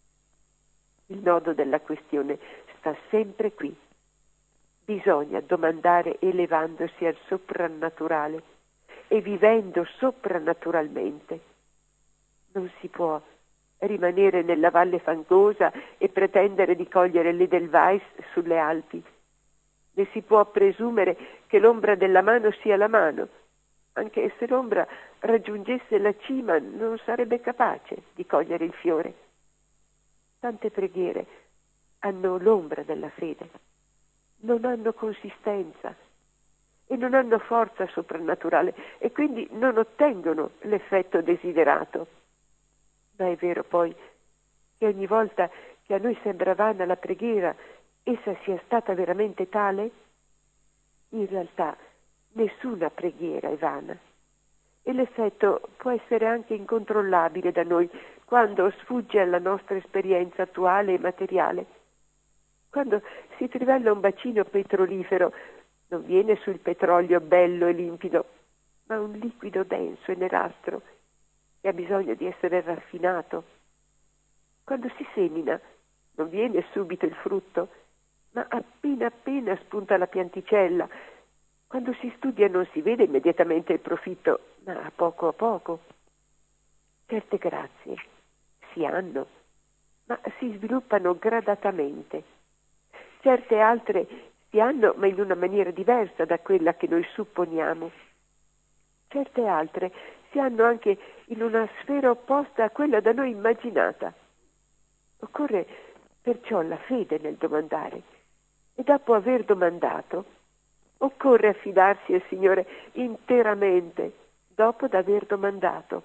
Il nodo della questione sta sempre qui. Bisogna domandare elevandosi al soprannaturale e vivendo soprannaturalmente. Non si può rimanere nella valle fangosa e pretendere di cogliere l'Edelweiss sulle Alpi. Ne si può presumere che l'ombra della mano sia la mano, anche se l'ombra raggiungesse la cima non sarebbe capace di cogliere il fiore. Tante preghiere hanno l'ombra della fede, non hanno consistenza e non hanno forza soprannaturale e quindi non ottengono l'effetto desiderato. Ma è vero poi che ogni volta che a noi sembra vana la preghiera, essa sia stata veramente tale? In realtà nessuna preghiera è vana e l'effetto può essere anche incontrollabile da noi quando sfugge alla nostra esperienza attuale e materiale. Quando si trivella un bacino petrolifero non viene sul petrolio bello e limpido, ma un liquido denso e nerastro che ha bisogno di essere raffinato. Quando si semina non viene subito il frutto, ma appena spunta la pianticella. Quando si studia non si vede immediatamente il profitto, ma a poco. Certe grazie si hanno, ma si sviluppano gradatamente. Certe altre si hanno, ma in una maniera diversa da quella che noi supponiamo. Certe altre si hanno anche in una sfera opposta a quella da noi immaginata. Occorre perciò la fede nel domandare e dopo aver domandato occorre affidarsi al Signore interamente dopo d'aver domandato.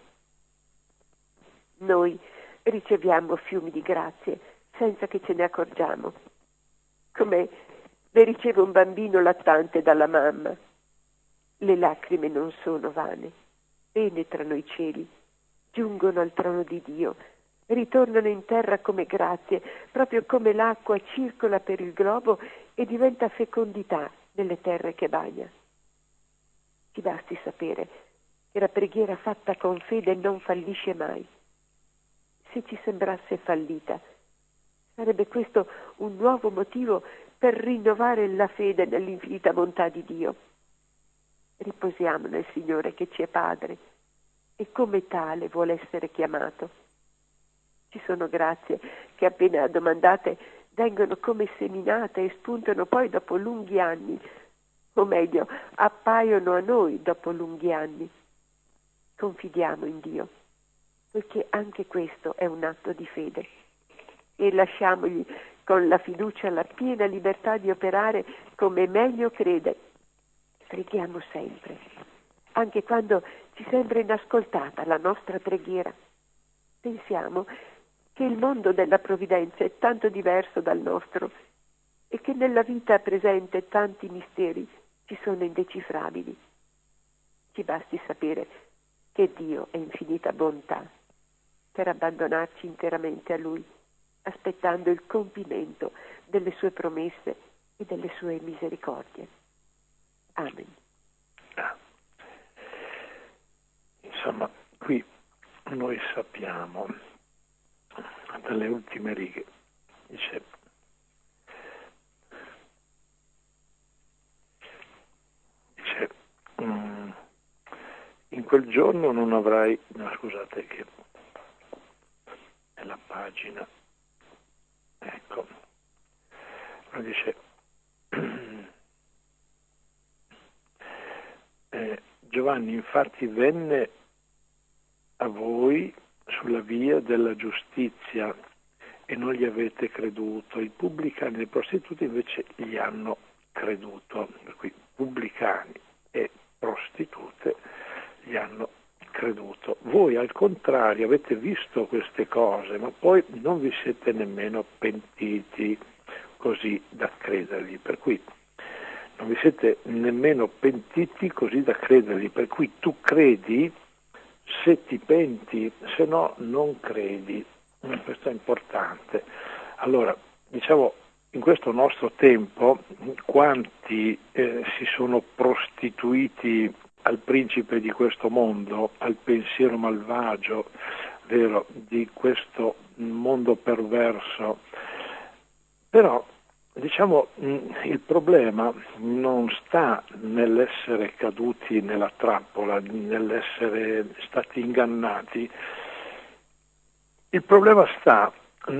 Noi riceviamo fiumi di grazie senza che ce ne accorgiamo, come le riceve un bambino lattante dalla mamma. Le lacrime non sono vane, penetrano i cieli, giungono al trono di Dio, ritornano in terra come grazie, proprio come l'acqua circola per il globo e diventa fecondità nelle terre che bagna. Ti basti sapere che la preghiera fatta con fede non fallisce mai. Se ci sembrasse fallita, sarebbe questo un nuovo motivo per rinnovare la fede nell'infinita bontà di Dio. Riposiamo nel Signore che ci è Padre e come tale vuole essere chiamato. Ci sono grazie che appena domandate vengono come seminate e spuntano poi dopo lunghi anni, o meglio, appaiono a noi dopo lunghi anni. Confidiamo in Dio, perché anche questo è un atto di fede e lasciamogli con la fiducia la piena libertà di operare come meglio crede. Preghiamo sempre, anche quando ci sembra inascoltata la nostra preghiera. Pensiamo che il mondo della provvidenza è tanto diverso dal nostro e che nella vita presente tanti misteri ci sono indecifrabili. Ci basti sapere che Dio è infinita bontà per abbandonarci interamente a Lui, aspettando il compimento delle sue promesse e delle sue misericordie. Amen. Insomma, qui noi sappiamo dalle ultime righe, dice in quel giorno non avrai, no, scusate che pagina. Ecco, lo dice Giovanni infatti venne a voi sulla via della giustizia e non gli avete creduto, i pubblicani e le prostitute invece gli hanno creduto, per cui pubblicani e prostitute gli hanno creduto. Voi al contrario avete visto queste cose, ma poi non vi siete nemmeno pentiti così da credergli, per cui non vi siete nemmeno pentiti così da credergli, per cui tu credi se ti penti, se no non credi. Questo è importante. Allora, diciamo, in questo nostro tempo, quanti si sono prostituiti al principe di questo mondo, al pensiero malvagio, vero, di questo mondo perverso. Però, diciamo, il problema non sta nell'essere caduti nella trappola, nell'essere stati ingannati. Il problema sta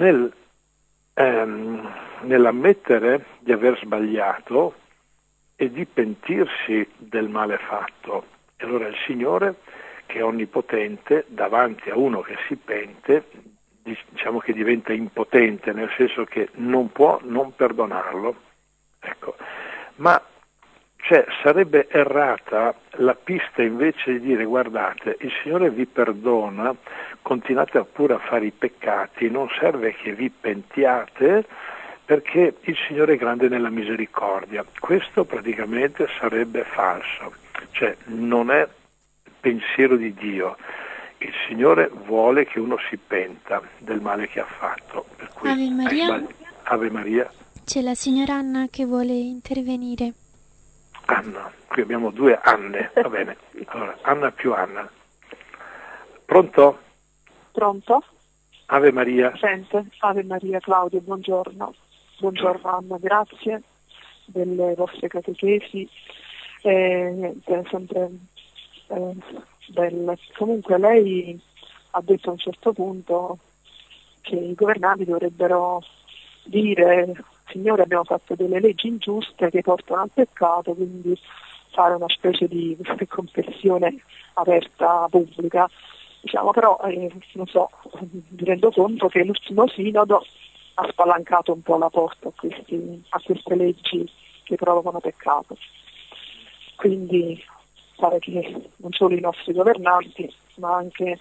nell'ammettere di aver sbagliato e di pentirsi del male fatto. E allora il Signore, che è onnipotente, davanti a uno che si pente, diciamo che diventa impotente, nel senso che non può non perdonarlo. Ecco. Ma sarebbe errata la pista invece di dire: guardate, il Signore vi perdona, continuate pure a fare i peccati, non serve che vi pentiate perché il Signore è grande nella misericordia. Questo praticamente sarebbe falso, cioè non è pensiero di Dio. Il Signore vuole che uno si penta del male che ha fatto. Per cui, Ave Maria. Ave Maria. C'è la signora Anna che vuole intervenire. Anna, qui abbiamo due Anne, va bene. Allora, Anna più Anna. Pronto? Pronto? Ave Maria. Sente, Ave Maria, Claudio, buongiorno. Buongiorno Anna, grazie delle vostre catechesi. Niente, sempre belle. Comunque lei ha detto a un certo punto che i governanti dovrebbero dire: Signore, abbiamo fatto delle leggi ingiuste che portano al peccato, quindi fare una specie di confessione aperta, pubblica. Diciamo, però, non so, mi rendo conto che l'ultimo sinodo ha spalancato un po' la porta a queste leggi che provocano peccato. Quindi pare che non solo i nostri governanti, ma anche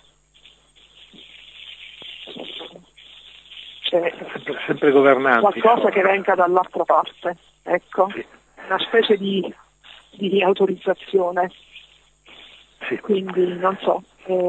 sempre governanti, qualcosa che venga dall'altra parte, ecco, sì. Una specie di autorizzazione. Sì. Quindi non so.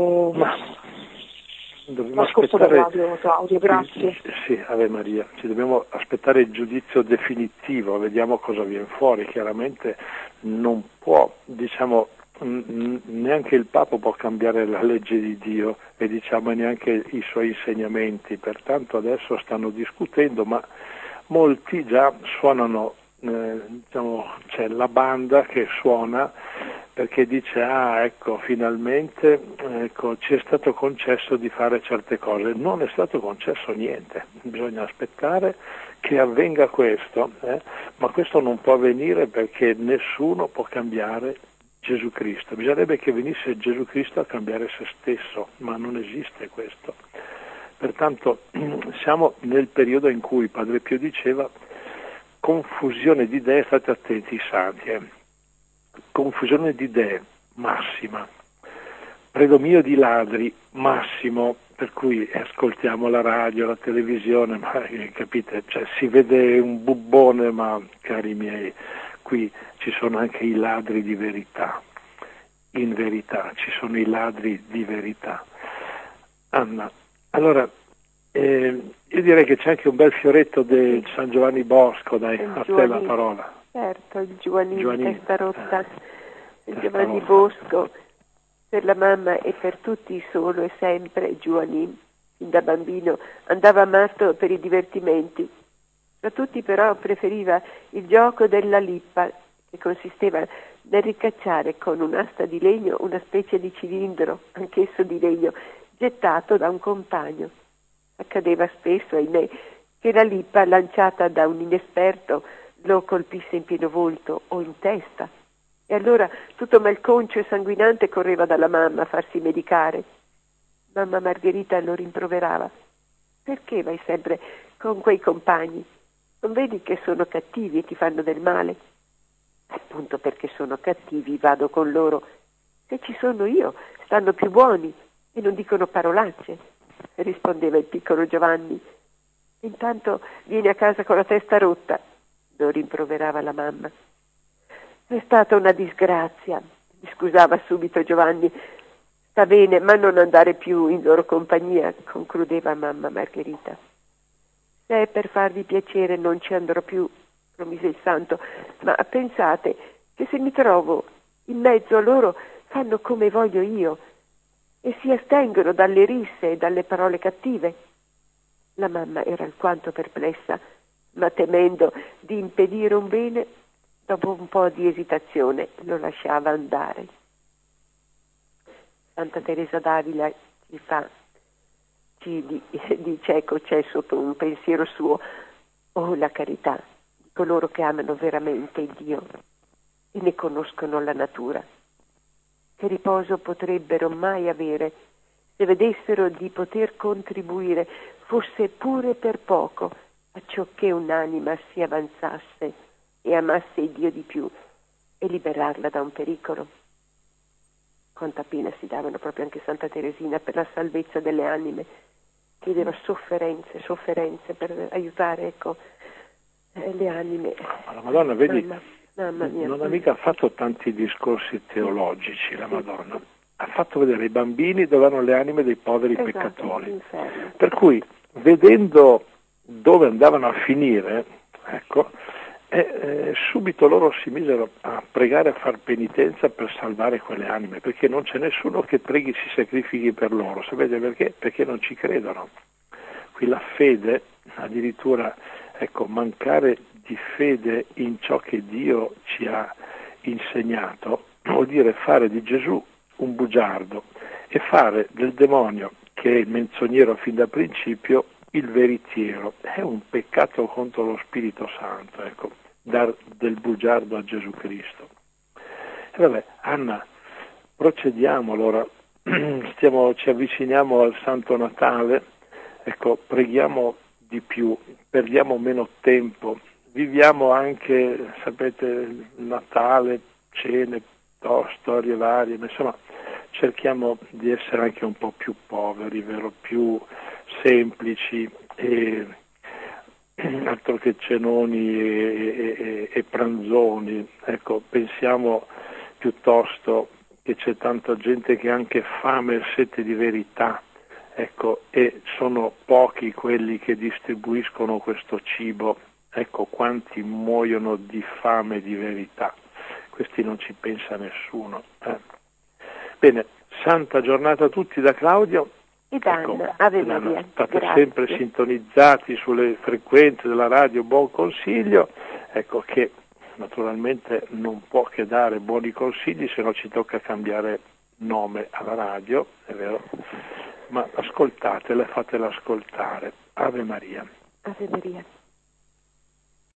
Ascolto per radio, Claudio, grazie. Sì, Ave Maria, ci dobbiamo aspettare il giudizio definitivo, vediamo cosa viene fuori. Chiaramente non può, diciamo, neanche il Papa può cambiare la legge di Dio e diciamo neanche i suoi insegnamenti, pertanto adesso stanno discutendo, ma molti già suonano, diciamo, c'è la banda che suona perché dice: ecco, finalmente ci è stato concesso di fare certe cose. Non è stato concesso niente, bisogna aspettare che avvenga questo, ma questo non può avvenire perché nessuno può cambiare Gesù Cristo. Bisognerebbe che venisse Gesù Cristo a cambiare se stesso, ma non esiste questo. Pertanto siamo nel periodo in cui Padre Pio diceva: confusione di idee, state attenti i santi, confusione di idee massima, predominio di ladri massimo, per cui ascoltiamo la radio, la televisione, ma capite, cioè, si vede un bubbone, ma cari miei, qui ci sono anche i ladri di verità, in verità ci sono i ladri di verità. Anna, allora io direi che c'è anche un bel fioretto del San Giovanni Bosco, dai, a te la parola. Certo, il Giovanni testa rotta, il Giovanni Bosco, per la mamma e per tutti solo e sempre Giovanni. Fin da bambino andava matto per i divertimenti. Tra tutti però preferiva il gioco della lippa, che consisteva nel ricacciare con un'asta di legno una specie di cilindro, anch'esso di legno, gettato da un compagno. Accadeva spesso, ahimè, che la lippa lanciata da un inesperto lo colpisse in pieno volto o in testa. E allora, tutto malconcio e sanguinante, correva dalla mamma a farsi medicare. Mamma Margherita lo rimproverava. Perché vai sempre con quei compagni? Non vedi che sono cattivi e ti fanno del male? Appunto perché sono cattivi vado con loro. Se ci sono io, stanno più buoni e non dicono parolacce, rispondeva il piccolo Giovanni. Intanto vieni a casa con la testa rotta, lo rimproverava la mamma. È stata una disgrazia, mi scusava subito Giovanni. Sta bene, ma non andare più in loro compagnia, concludeva mamma Margherita. Se è per farvi piacere non ci andrò più, promise il santo, ma pensate che se mi trovo in mezzo a loro fanno come voglio io e si astengono dalle risse e dalle parole cattive. La mamma era alquanto perplessa, ma temendo di impedire un bene, dopo un po' di esitazione lo lasciava andare. Santa Teresa d'Avila ci dice, ecco, c'è sotto un pensiero suo, la carità di coloro che amano veramente il Dio e ne conoscono la natura. Che riposo potrebbero mai avere se vedessero di poter contribuire, fosse pure per poco, a ciò che un'anima si avanzasse e amasse il Dio di più e liberarla da un pericolo. Quanta pena si davano proprio anche Santa Teresina per la salvezza delle anime, chiedeva sofferenze per aiutare, le anime. La Madonna, vedi, mamma mia. non ha mica fatto tanti discorsi teologici, la Madonna. Ha fatto vedere i bambini dove erano le anime dei poveri peccatori. L'inferno. Per cui, vedendo dove andavano a finire, subito loro si misero a pregare, a far penitenza per salvare quelle anime, perché non c'è nessuno che preghi, si sacrifichi per loro. Sapete perché? Perché non ci credono. Qui la fede, addirittura, mancare di fede in ciò che Dio ci ha insegnato, vuol dire fare di Gesù un bugiardo e fare del demonio, che è il menzognero fin da principio, il veritiero. È un peccato contro lo Spirito Santo, dar del bugiardo a Gesù Cristo. E vabbè, Anna, procediamo allora, ci avviciniamo al Santo Natale, preghiamo di più, perdiamo meno tempo, viviamo anche, sapete, Natale, cene, storie varie, ma insomma cerchiamo di essere anche un po' più poveri, più semplici, e altro che cenoni e pranzoni. Pensiamo piuttosto che c'è tanta gente che ha anche fame e sete di verità, e sono pochi quelli che distribuiscono questo cibo. Quanti muoiono di fame e di verità. Questi non ci pensa nessuno. Bene, santa giornata a tutti da Claudio. E da Anna, Ave Maria. State Grazie. sempre sintonizzati sulle frequenze della radio Buon Consiglio, che naturalmente non può che dare buoni consigli, se no ci tocca cambiare nome alla radio, è vero? Ma ascoltatela e fatela ascoltare. Ave Maria. Ave Maria.